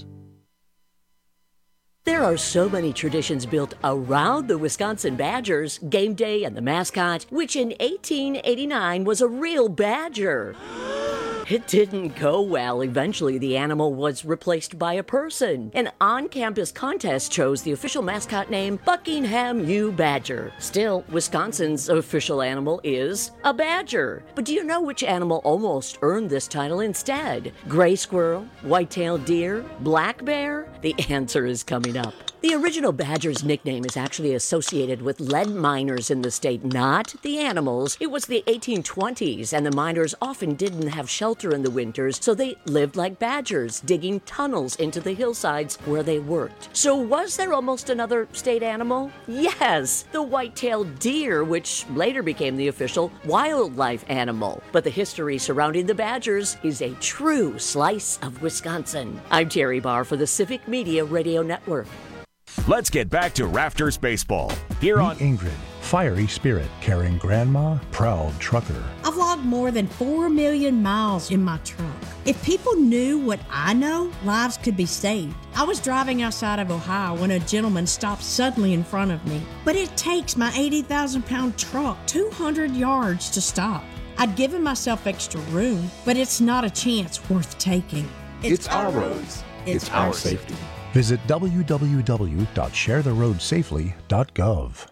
Speaker 13: There are so many traditions built around the Wisconsin Badgers, game day and the mascot, which in eighteen eighty-nine was a real badger. It didn't go well. Eventually, the animal was replaced by a person. An on-campus contest chose the official mascot name Buckingham U. Badger. Still, Wisconsin's official animal is a badger. But do you know which animal almost earned this title instead? Gray squirrel, white-tailed deer, black bear? The answer is coming up. The original badger's nickname is actually associated with lead miners in the state, not the animals. It was the eighteen twenties, and the miners often didn't have shelter in the winters, so they lived like badgers, digging tunnels into the hillsides where they worked. So was there almost another state animal? Yes, the white-tailed deer, which later became the official wildlife animal. But the history surrounding the Badgers is a true slice of Wisconsin. I'm Terry Barr for the Civic Media Radio Network.
Speaker 9: Let's get back to Rafters Baseball here on
Speaker 5: Ingrid, fiery spirit, carrying grandma, proud trucker.
Speaker 6: I've logged more than four million miles in my truck. If people knew what I know, lives could be saved. I was driving outside of Ohio when a gentleman stopped suddenly in front of me. But it takes my eighty thousand pound truck two hundred yards to stop. I'd given myself extra room, but it's not a chance worth taking.
Speaker 5: It's, it's our roads. It's, it's our safety. Visit w w w dot share the road safely dot gov.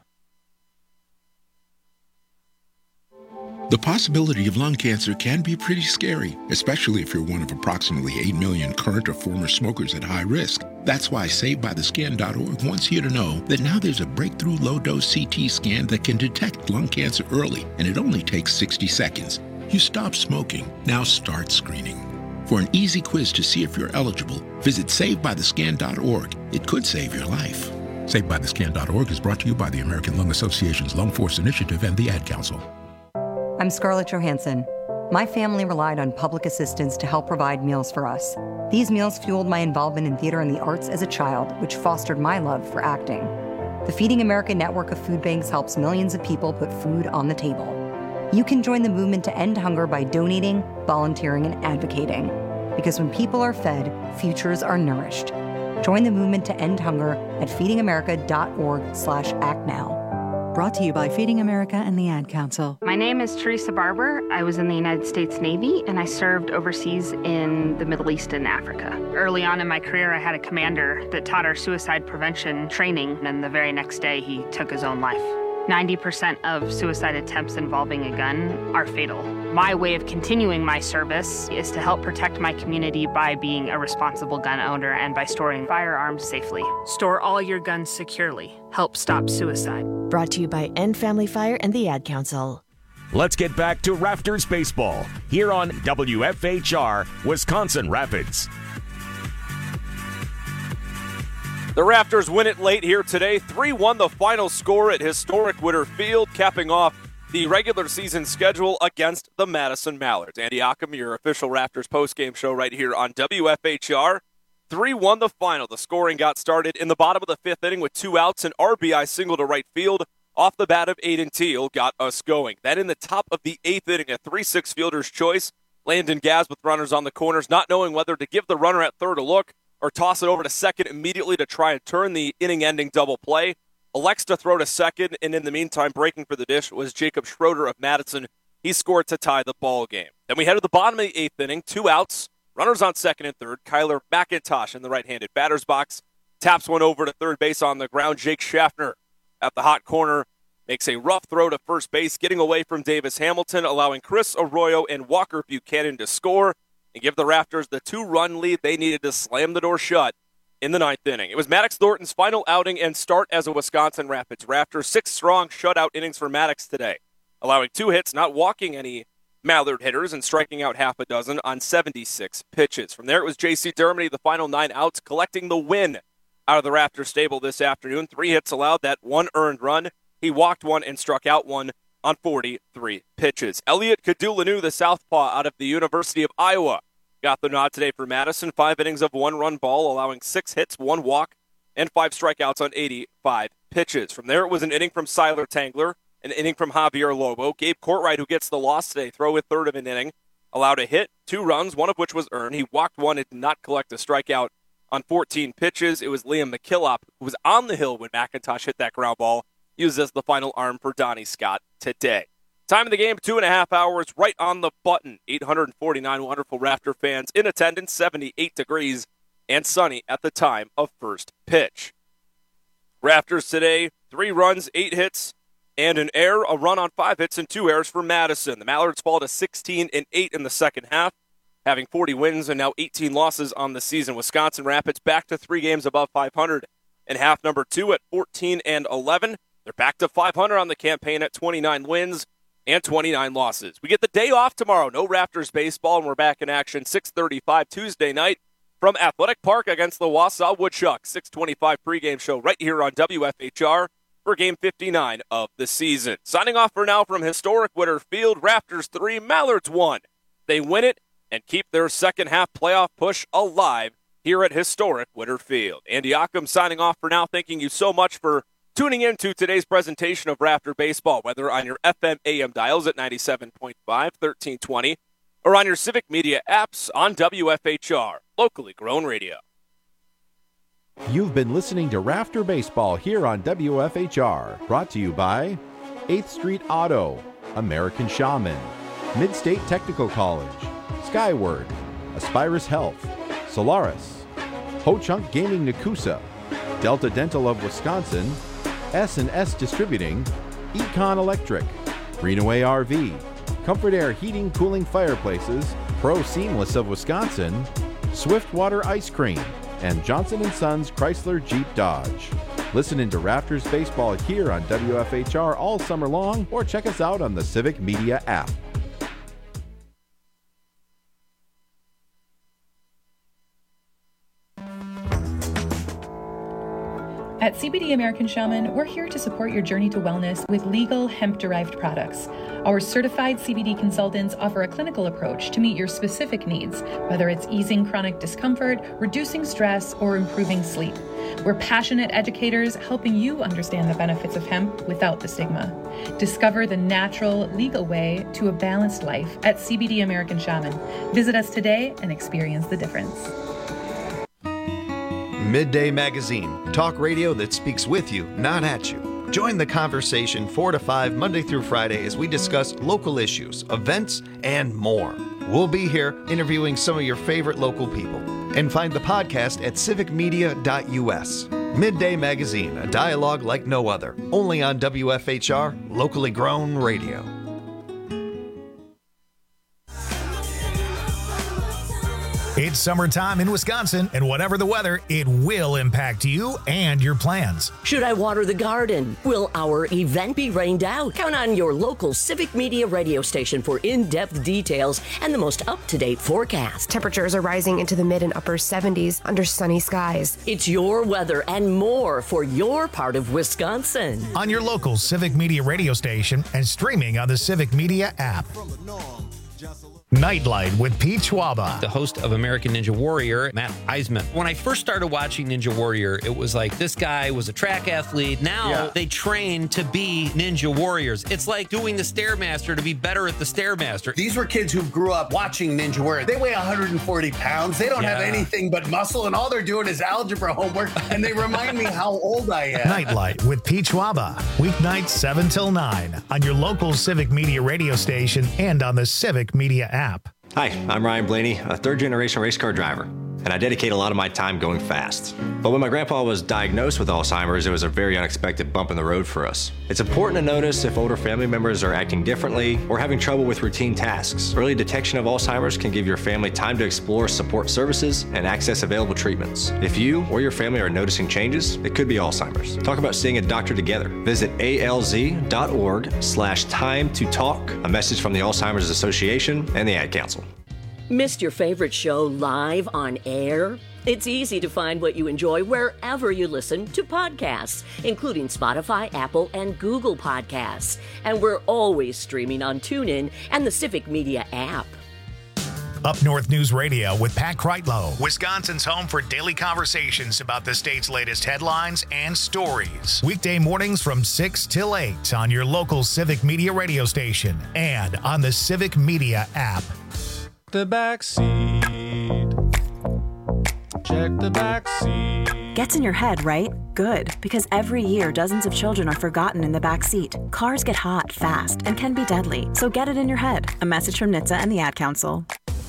Speaker 7: The possibility of lung cancer can be pretty scary, especially if you're one of approximately eight million current or former smokers at high risk. That's why Saved By The Scan dot org wants you to know that now there's a breakthrough low-dose C T scan that can detect lung cancer early, and it only takes sixty seconds. You stop smoking, now start screening. For an easy quiz to see if you're eligible, visit Saved By The Scan dot org. It could save your life. Saved By The Scan dot org is brought to you by the American Lung Association's Lung Force Initiative and the Ad Council.
Speaker 8: I'm Scarlett Johansson. My family relied on public assistance to help provide meals for us. These meals fueled my involvement in theater and the arts as a child, which fostered my love for acting. The Feeding America network of food banks helps millions of people put food on the table. You can join the movement to end hunger by donating, volunteering, and advocating. Because when people are fed, futures are nourished. Join the movement to end hunger at feeding america dot org slash act now.
Speaker 24: Brought to you by Feeding America and the Ad Council.
Speaker 10: My name is Teresa Barber. I was in the United States Navy, and I served overseas in the Middle East and Africa. Early on in my career, I had a commander that taught our suicide prevention training, and the very next day, he took his own life. ninety percent of suicide attempts involving a gun are fatal. My way of continuing my service is to help protect my community by being a responsible gun owner and by storing firearms safely. Store all your guns securely. Help stop suicide.
Speaker 12: Brought to you by End Family Fire and the Ad Council.
Speaker 9: Let's get back to Rafters Baseball here on W F H R Wisconsin Rapids.
Speaker 1: The Rafters win it late here today. three one the final score at historic Witter Field, capping off the regular season schedule against the Madison Mallards. Andy Ockham, your official Rafters postgame show right here on W F H R. three one the final. The scoring got started in the bottom of the fifth inning with two outs. An R B I single to right field off the bat of Aiden Teal got us going. Then in the top of the eighth inning, a three six fielder's choice. Landon Gaz with runners on the corners, not knowing whether to give the runner at third a look or toss it over to second immediately to try and turn the inning-ending double play. Elects to throw to second, and in the meantime, breaking for the dish was Jacob Schroeder of Madison. He scored to tie the ball game. Then we head to the bottom of the eighth inning, two outs, runners on second and third. Kyler McIntosh in the right-handed batter's box taps one over to third base on the ground. Jake Schaffner at the hot corner makes a rough throw to first base, getting away from Davis Hamilton, allowing Chris Arroyo and Walker Buchanan to score and give the Rafters the two-run lead they needed to slam the door shut in the ninth inning. It was Maddox Thornton's final outing and start as a Wisconsin Rapids Raptor. Six strong shutout innings for Maddox today, allowing two hits, not walking any Mallard hitters and striking out half a dozen on seventy-six pitches. From there, it was J C Dermody, the final nine outs, collecting the win out of the Raptor stable this afternoon. Three hits allowed, that one earned run. He walked one and struck out one on forty-three pitches. Elliot Kadulanu, the southpaw out of the University of Iowa, got the nod today for Madison. Five innings of one-run ball, allowing six hits, one walk, and five strikeouts on eighty-five pitches. From there, it was an inning from Siler Tangler, an inning from Javier Lobo. Gabe Courtwright, who gets the loss today, throw a third of an inning, allowed a hit, two runs, one of which was earned. He walked one and did not collect a strikeout on fourteen pitches. It was Liam McKillop, who was on the hill when McIntosh hit that ground ball, used as the final arm for Donnie Scott today. Time of the game, two and a half hours, right on the button. eight hundred forty-nine wonderful Raptor fans in attendance, seventy-eight degrees and sunny at the time of first pitch. Raptors today, three runs, eight hits, and an error, a run on five hits and two errors for Madison. The Mallards fall to sixteen and eight in the second half, having forty wins and now eighteen losses on the season. Wisconsin Rapids back to three games above five hundred in half number two at fourteen and eleven. They're back to five hundred on the campaign at twenty-nine wins and twenty-nine losses. We get the day off tomorrow. No Raptors baseball, and we're back in action six thirty-five Tuesday night from Athletic Park against the Wausau Woodchucks. six twenty-five pregame show right here on W F H R for Game fifty-nine of the season. Signing off for now from historic Witter Field, Raptors three, Mallards one. They win it and keep their second half playoff push alive here at historic Witter Field. Andy Ockham signing off for now, thanking you so much for tuning in to today's presentation of Raptor Baseball, whether on your F M A M dials at ninety-seven point five, thirteen twenty, or on your Civic Media apps on W F H R, locally grown radio.
Speaker 22: You've been listening to Raptor Baseball here on W F H R, brought to you by eighth Street Auto, American Shaman, Midstate Technical College, Skyward, Aspirus Health, Solaris, Ho Chunk Gaming Nakusa, Delta Dental of Wisconsin, S and S Distributing, Econ Electric, Greenaway R V, Comfort Air Heating, Cooling Fireplaces, Pro Seamless of Wisconsin, Swiftwater Ice Cream, and Johnson and Sons Chrysler Jeep Dodge. Listen into Raptors Baseball here on W F H R all summer long, or check us out on the Civic Media app.
Speaker 4: At C B D American Shaman, we're here to support your journey to wellness with legal hemp-derived products. Our certified C B D consultants offer a clinical approach to meet your specific needs, whether it's easing chronic discomfort, reducing stress, or improving sleep. We're passionate educators helping you understand the benefits of hemp without the stigma. Discover the natural, legal way to a balanced life at C B D American Shaman. Visit us today and experience the difference.
Speaker 11: Midday Magazine, talk radio that speaks with you, not at you. Join the conversation four to five Monday through Friday as we discuss local issues, events, and more. We'll be here interviewing some of your favorite local people. And find the podcast at civic media dot U S. Midday Magazine, a dialogue like no other. Only on W F H R, locally grown radio.
Speaker 27: It's summertime in Wisconsin, and whatever the weather, it will impact you and your plans.
Speaker 13: Should I water the garden? Will our event be rained out? Count on your local Civic Media radio station for in-depth details and the most up-to-date forecast.
Speaker 14: Temperatures are rising into the mid and upper seventies under sunny skies.
Speaker 13: It's your weather and more for your part of Wisconsin.
Speaker 27: On your local Civic Media radio station and streaming on the Civic Media app. Nightlight with Pete Schwaba.
Speaker 15: The host of American Ninja Warrior, Matt Eisman. When I first started watching Ninja Warrior, it was like this guy was a track athlete. Now yeah. they train to be Ninja Warriors. It's like doing the Stairmaster to be better at the Stairmaster.
Speaker 16: These were kids who grew up watching Ninja Warrior. They weigh one hundred forty pounds. They don't yeah. have anything but muscle, and all they're doing is algebra homework, and they remind me how old I am.
Speaker 27: Nightlight with Pete Schwaba. Weeknights seven till nine on your local Civic Media radio station and on the Civic Media app.
Speaker 17: Hi, I'm Ryan Blaney, a third-generation race car driver.
Speaker 2: and I dedicate a lot of my time going fast. But when my grandpa was diagnosed with Alzheimer's, it was a very unexpected bump in the road for us. It's important to notice if older family members are acting differently or having trouble with routine tasks. Early detection of Alzheimer's can give your family time to explore support services and access available treatments. If you or your family are noticing changes, it could be Alzheimer's. Talk about seeing a doctor together. Visit alz.org slash time to talk. A message from the Alzheimer's Association and the Ad Council.
Speaker 13: Missed your favorite show live on air? It's easy to find what you enjoy wherever you listen to podcasts, including Spotify, Apple, and Google Podcasts. And we're always streaming on TuneIn and the Civic Media app.
Speaker 27: Up North News Radio with Pat Kreitlow, Wisconsin's home for daily conversations about the state's latest headlines and stories. Weekday mornings from six till eight on your local Civic Media radio station and on the Civic Media app.
Speaker 3: The back seat. Check the back seat.
Speaker 12: Gets in your head, right? Good, because every year dozens of children are forgotten in the back seat. Cars get hot fast and can be deadly, so get it in your head. A message from N H T S A and the Ad Council.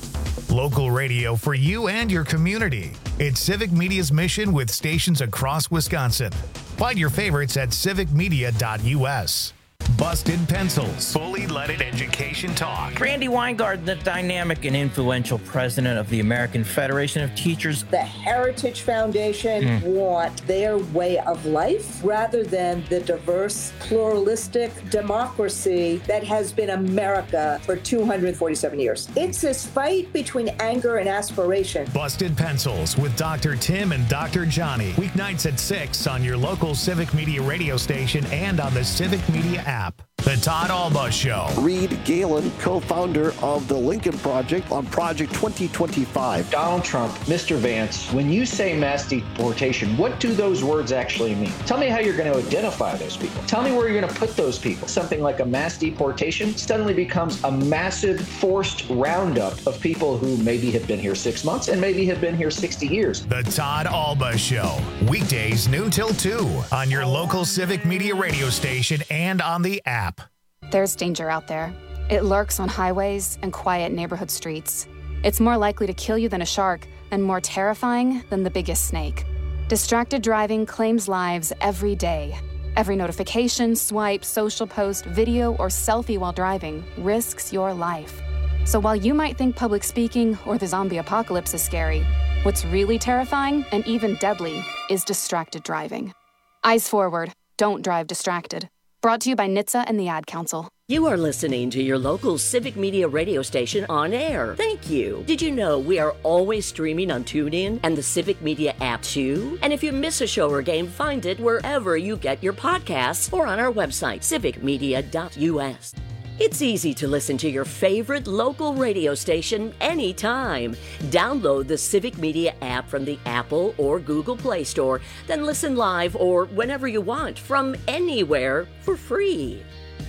Speaker 27: Local radio for you and your community. It's Civic Media's mission with stations across Wisconsin. Find your favorites at civic media dot u s. Busted Pencils, fully leaded education talk.
Speaker 17: Randy Weingarten, the dynamic and influential president of the American Federation of Teachers.
Speaker 18: The Heritage Foundation mm. want their way of life rather than the diverse, pluralistic democracy that has been America for two hundred forty-seven years. It's this fight between anger and aspiration.
Speaker 27: Busted Pencils with Doctor Tim and Doctor Johnny. Weeknights at six on your local Civic Media radio station and on the Civic Media app. The Todd Alba Show.
Speaker 19: Reed Galen, co-founder of the Lincoln Project on Project twenty twenty-five.
Speaker 20: Donald Trump, Mister Vance, when you say mass deportation, what do those words actually mean? Tell me how you're going to identify those people. Tell me where you're going to put those people. Something like a mass deportation suddenly becomes a massive forced roundup of people who maybe have been here six months and maybe have been here sixty years.
Speaker 27: The Todd Alba Show. Weekdays noon till two on your local Civic Media radio station and on the app.
Speaker 21: There's danger out there. It lurks on highways and quiet neighborhood streets. It's more likely to kill you than a shark and more terrifying than the biggest snake. Distracted driving claims lives every day. Every notification, swipe, social post, video, or selfie while driving risks your life. So while you might think public speaking or the zombie apocalypse is scary, what's really terrifying and even deadly is distracted driving. Eyes forward. Don't drive distracted. Brought to you by N H T S A and the Ad Council.
Speaker 13: You are listening to your local Civic Media radio station on air. Thank you. Did you know we are always streaming on TuneIn and the Civic Media app too? And if you miss a show or game, find it wherever you get your podcasts or on our website, civic media dot u s. It's easy to listen to your favorite local radio station anytime. Download the Civic Media app from the Apple or Google Play Store, then listen live or whenever you want from anywhere for free.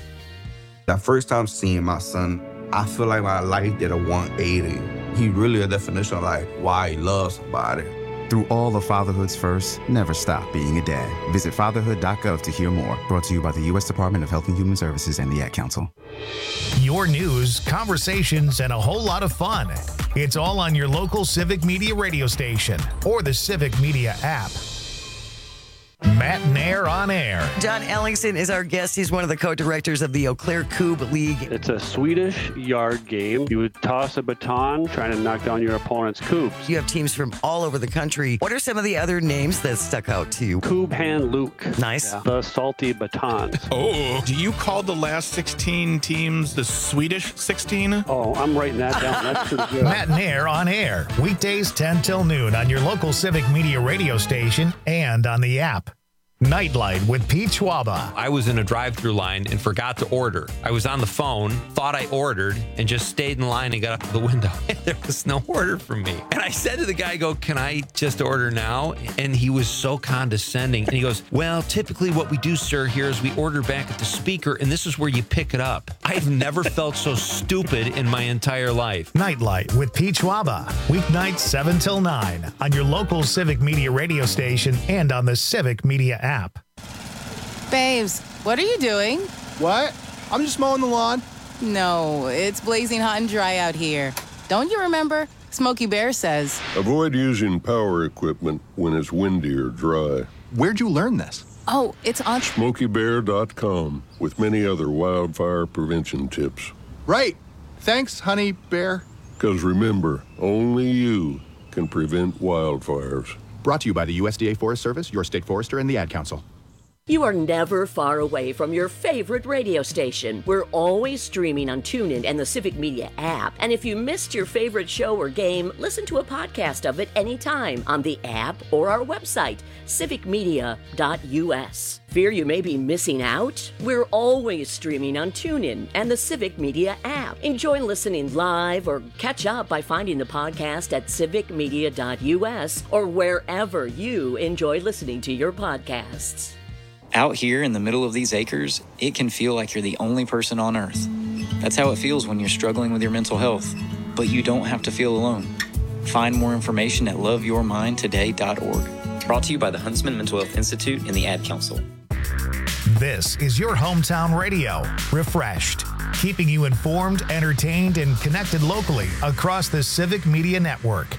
Speaker 23: That first time seeing my son, I feel like my life did a one eighty. He really a definition of like why he loves somebody.
Speaker 25: Through all of fatherhood's first, never stop being a dad. Visit fatherhood dot gov to hear more. Brought to you by the U S Department of Health and Human Services and the Ad Council.
Speaker 27: Your news, conversations, and a whole lot of fun. It's all on your local Civic Media radio station or the Civic Media app. Matt Nair on air.
Speaker 30: John Ellingson is our guest. He's one of the co-directors of the Eau Claire Cube League.
Speaker 31: It's a Swedish yard game. You would toss a baton trying to knock down your opponent's cubes.
Speaker 30: You have teams from all over the country. What are some of the other names that stuck out to you?
Speaker 31: Cube Hand Luke.
Speaker 30: Nice.
Speaker 31: Yeah. The Salty Batons.
Speaker 32: Oh, do you call the last sixteen teams the Swedish sixteen?
Speaker 31: Oh, I'm writing that down. That's pretty good.
Speaker 27: Matt Nair on air. Weekdays ten till noon on your local Civic Media radio station and on the app. Nightlight with Pete Schwaba.
Speaker 15: I was in a drive-thru line and forgot to order. I was on the phone, thought I ordered, and just stayed in line and got up to the window. There was no order from me. And I said to the guy, I go, can I just order now? And he was so condescending. And he goes, well, typically what we do, sir, here is we order back at the speaker, and this is where you pick it up. I've never felt so stupid in my entire life.
Speaker 27: Nightlight with Pete Schwaba. Weeknights seven till nine on your local Civic Media radio station and on the Civic Media app.
Speaker 33: Babes, what are you doing?
Speaker 19: What? I'm just mowing the lawn.
Speaker 33: No, it's blazing hot and dry out here. Don't you remember? Smokey Bear says,
Speaker 1: avoid using power equipment when it's windy or dry.
Speaker 4: Where'd you learn this?
Speaker 33: oh, it's on...
Speaker 1: Smokey Bear dot com with many other wildfire prevention tips.
Speaker 4: Right. Thanks, Honey Bear.
Speaker 1: Because remember, only you can prevent wildfires.
Speaker 4: Brought to you by the U S D A Forest Service, your state forester, and the Ad Council.
Speaker 13: You are never far away from your favorite radio station. We're always streaming on TuneIn and the Civic Media app. And if you missed your favorite show or game, listen to a podcast of it anytime on the app or our website, civic media dot U S. Fear you may be missing out? We're always streaming on TuneIn and the Civic Media app. Enjoy listening live or catch up by finding the podcast at civic media dot U S or wherever you enjoy listening to your podcasts.
Speaker 5: Out here in the middle of these acres, it can feel like you're the only person on Earth. That's how it feels when you're struggling with your mental health. But you don't have to feel alone. Find more information at love your mind today dot org. Brought to you by the Huntsman Mental Health Institute and the Ad Council.
Speaker 27: This is your hometown radio, refreshed, keeping you informed, entertained, and connected locally across the Civic Media Network.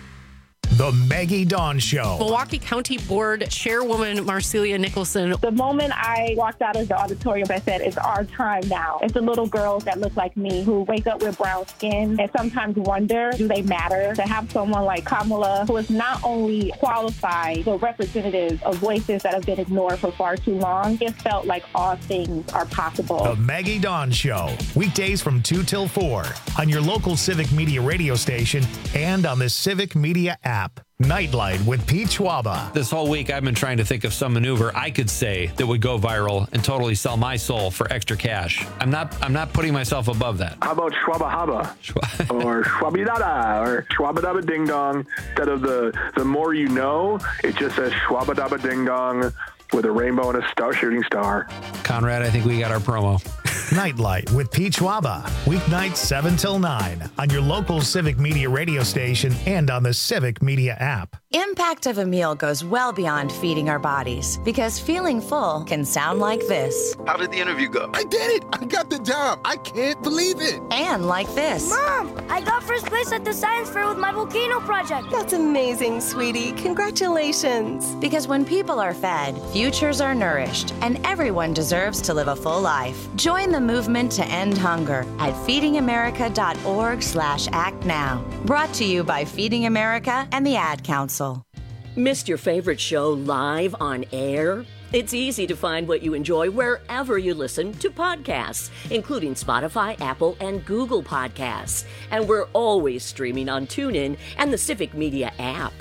Speaker 27: The Maggie Dawn Show.
Speaker 6: Milwaukee County Board Chairwoman Marcelia Nicholson.
Speaker 7: The moment I walked out of the auditorium, I said, it's our time now. It's the little girls that look like me who wake up with brown skin and sometimes wonder, do they matter? To have someone like Kamala, who is not only qualified, but representative of voices that have been ignored for far too long, it felt like all things are possible.
Speaker 27: The Maggie Dawn Show. Weekdays from two till four on your local Civic Media radio station and on the Civic Media app. Nightlight with Pete Schwaba.
Speaker 15: This whole week, I've been trying to think of some maneuver I could say that would go viral and totally sell my soul for extra cash. I'm not. I'm not putting myself above that.
Speaker 8: How about Schwaba Haba or Schwabidada or Schwabadaba Ding Dong? Instead of the the more you know, it just says Schwabadaba Ding Dong with a rainbow and a star shooting star.
Speaker 15: Conrad, I think we got our promo.
Speaker 27: Nightlight with Pete Schwaba. Weeknights seven till nine on your local Civic Media radio station and on the Civic Media app.
Speaker 9: Impact of a meal goes well beyond feeding our bodies because feeling full can sound like this.
Speaker 10: How did the interview go? I did it! I got the job! I can't believe it!
Speaker 9: And like this.
Speaker 22: Mom, I got first place at the science fair with my volcano project.
Speaker 24: That's amazing, sweetie. Congratulations.
Speaker 9: Because when people are fed, futures are nourished, and everyone deserves to live a full life. Join the movement to end hunger at feeding america dot org slash act now. Brought to you by Feeding America and the Ad Council.
Speaker 13: Missed your favorite show live on air? It's easy to find what you enjoy wherever you listen to podcasts, including Spotify, Apple, and Google Podcasts. And we're always streaming on TuneIn and the Civic Media app.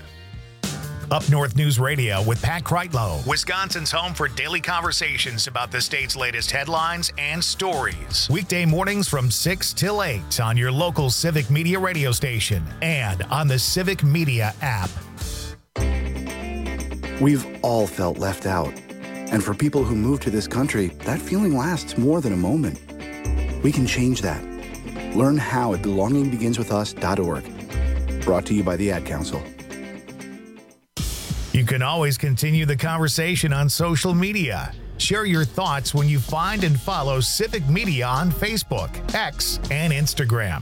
Speaker 27: Up North News Radio with Pat Kreitlow, Wisconsin's home for daily conversations about the state's latest headlines and stories. Weekday mornings from six till eight on your local Civic Media radio station and on the Civic Media app.
Speaker 26: We've all felt left out. And for people who move to this country, that feeling lasts more than a moment. We can change that. Learn how at belonging begins with us dot org. Brought to you by the Ad Council.
Speaker 27: You can always continue the conversation on social media. Share your thoughts when you find and follow Civic Media on Facebook, X, and Instagram.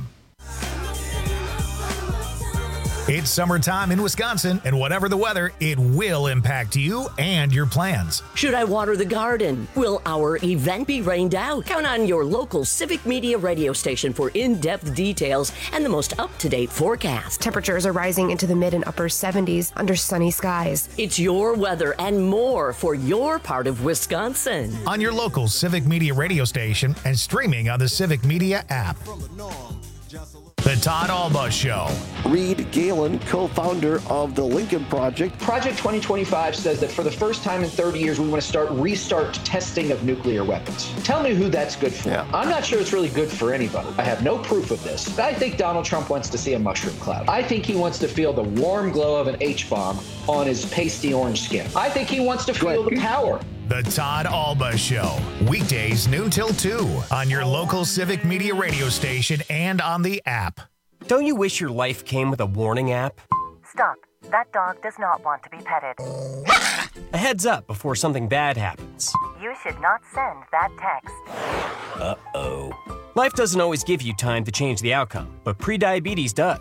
Speaker 27: It's summertime in Wisconsin, and whatever the weather, it will impact you and your plans.
Speaker 13: Should I water the garden? Will our event be rained out? Count on your local Civic Media radio station for in-depth details and the most up-to-date forecast.
Speaker 14: Temperatures are rising into the mid and upper seventies under sunny skies.
Speaker 13: It's your weather and more for your part of Wisconsin.
Speaker 27: On your local Civic Media radio station and streaming on the Civic Media app. The Todd Alba Show.
Speaker 19: Reed Galen, co-founder of the Lincoln Project.
Speaker 20: Project twenty twenty-five says that for the first time in thirty years, we want to start restart testing of nuclear weapons. Tell me who that's good for. Yeah. I'm not sure it's really good for anybody. I have no proof of this, but I think Donald Trump wants to see a mushroom cloud. I think he wants to feel the warm glow of an H-bomb on his pasty orange skin. I think he wants to feel the power.
Speaker 27: The Todd Alba Show. Weekdays noon till two on your local Civic Media radio station and on the app.
Speaker 28: Don't you wish your life came with a warning app?
Speaker 29: Stop. That dog does not want to be petted.
Speaker 28: A heads up before something bad happens.
Speaker 29: You should not send that text.
Speaker 28: Uh-oh. Life doesn't always give you time to change the outcome, but prediabetes does. When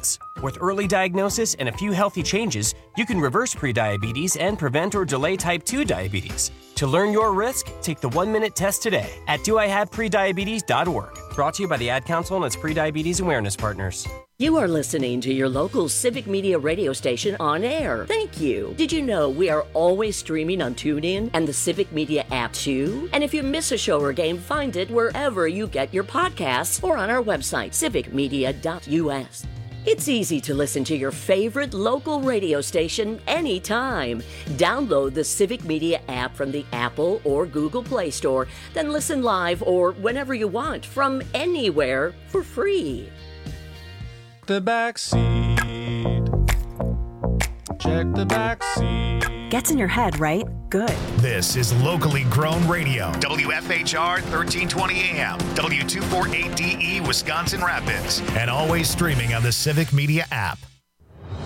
Speaker 28: With early diagnosis and a few healthy changes, you can reverse prediabetes and prevent or delay type two diabetes. To learn your risk, take the one-minute test today at do I have prediabetes dot org. Brought to you by the Ad Council and its prediabetes awareness partners.
Speaker 13: You are listening to your local Civic Media radio station on air. Thank you. Did you know we are always streaming on TuneIn and the Civic Media app too? And if you miss a show or game, find it wherever you get your podcasts or on our website, civic media dot u s. It's easy to listen to your favorite local radio station anytime. Download the Civic Media app from the Apple or Google Play Store, then listen live or whenever you want from anywhere for free.
Speaker 2: The back seat. Check the back seat.
Speaker 3: Gets in your head, right? Good.
Speaker 27: This is locally grown radio. W F H R thirteen twenty A M, W two forty-eight D E, Wisconsin Rapids, and always streaming on the Civic Media app.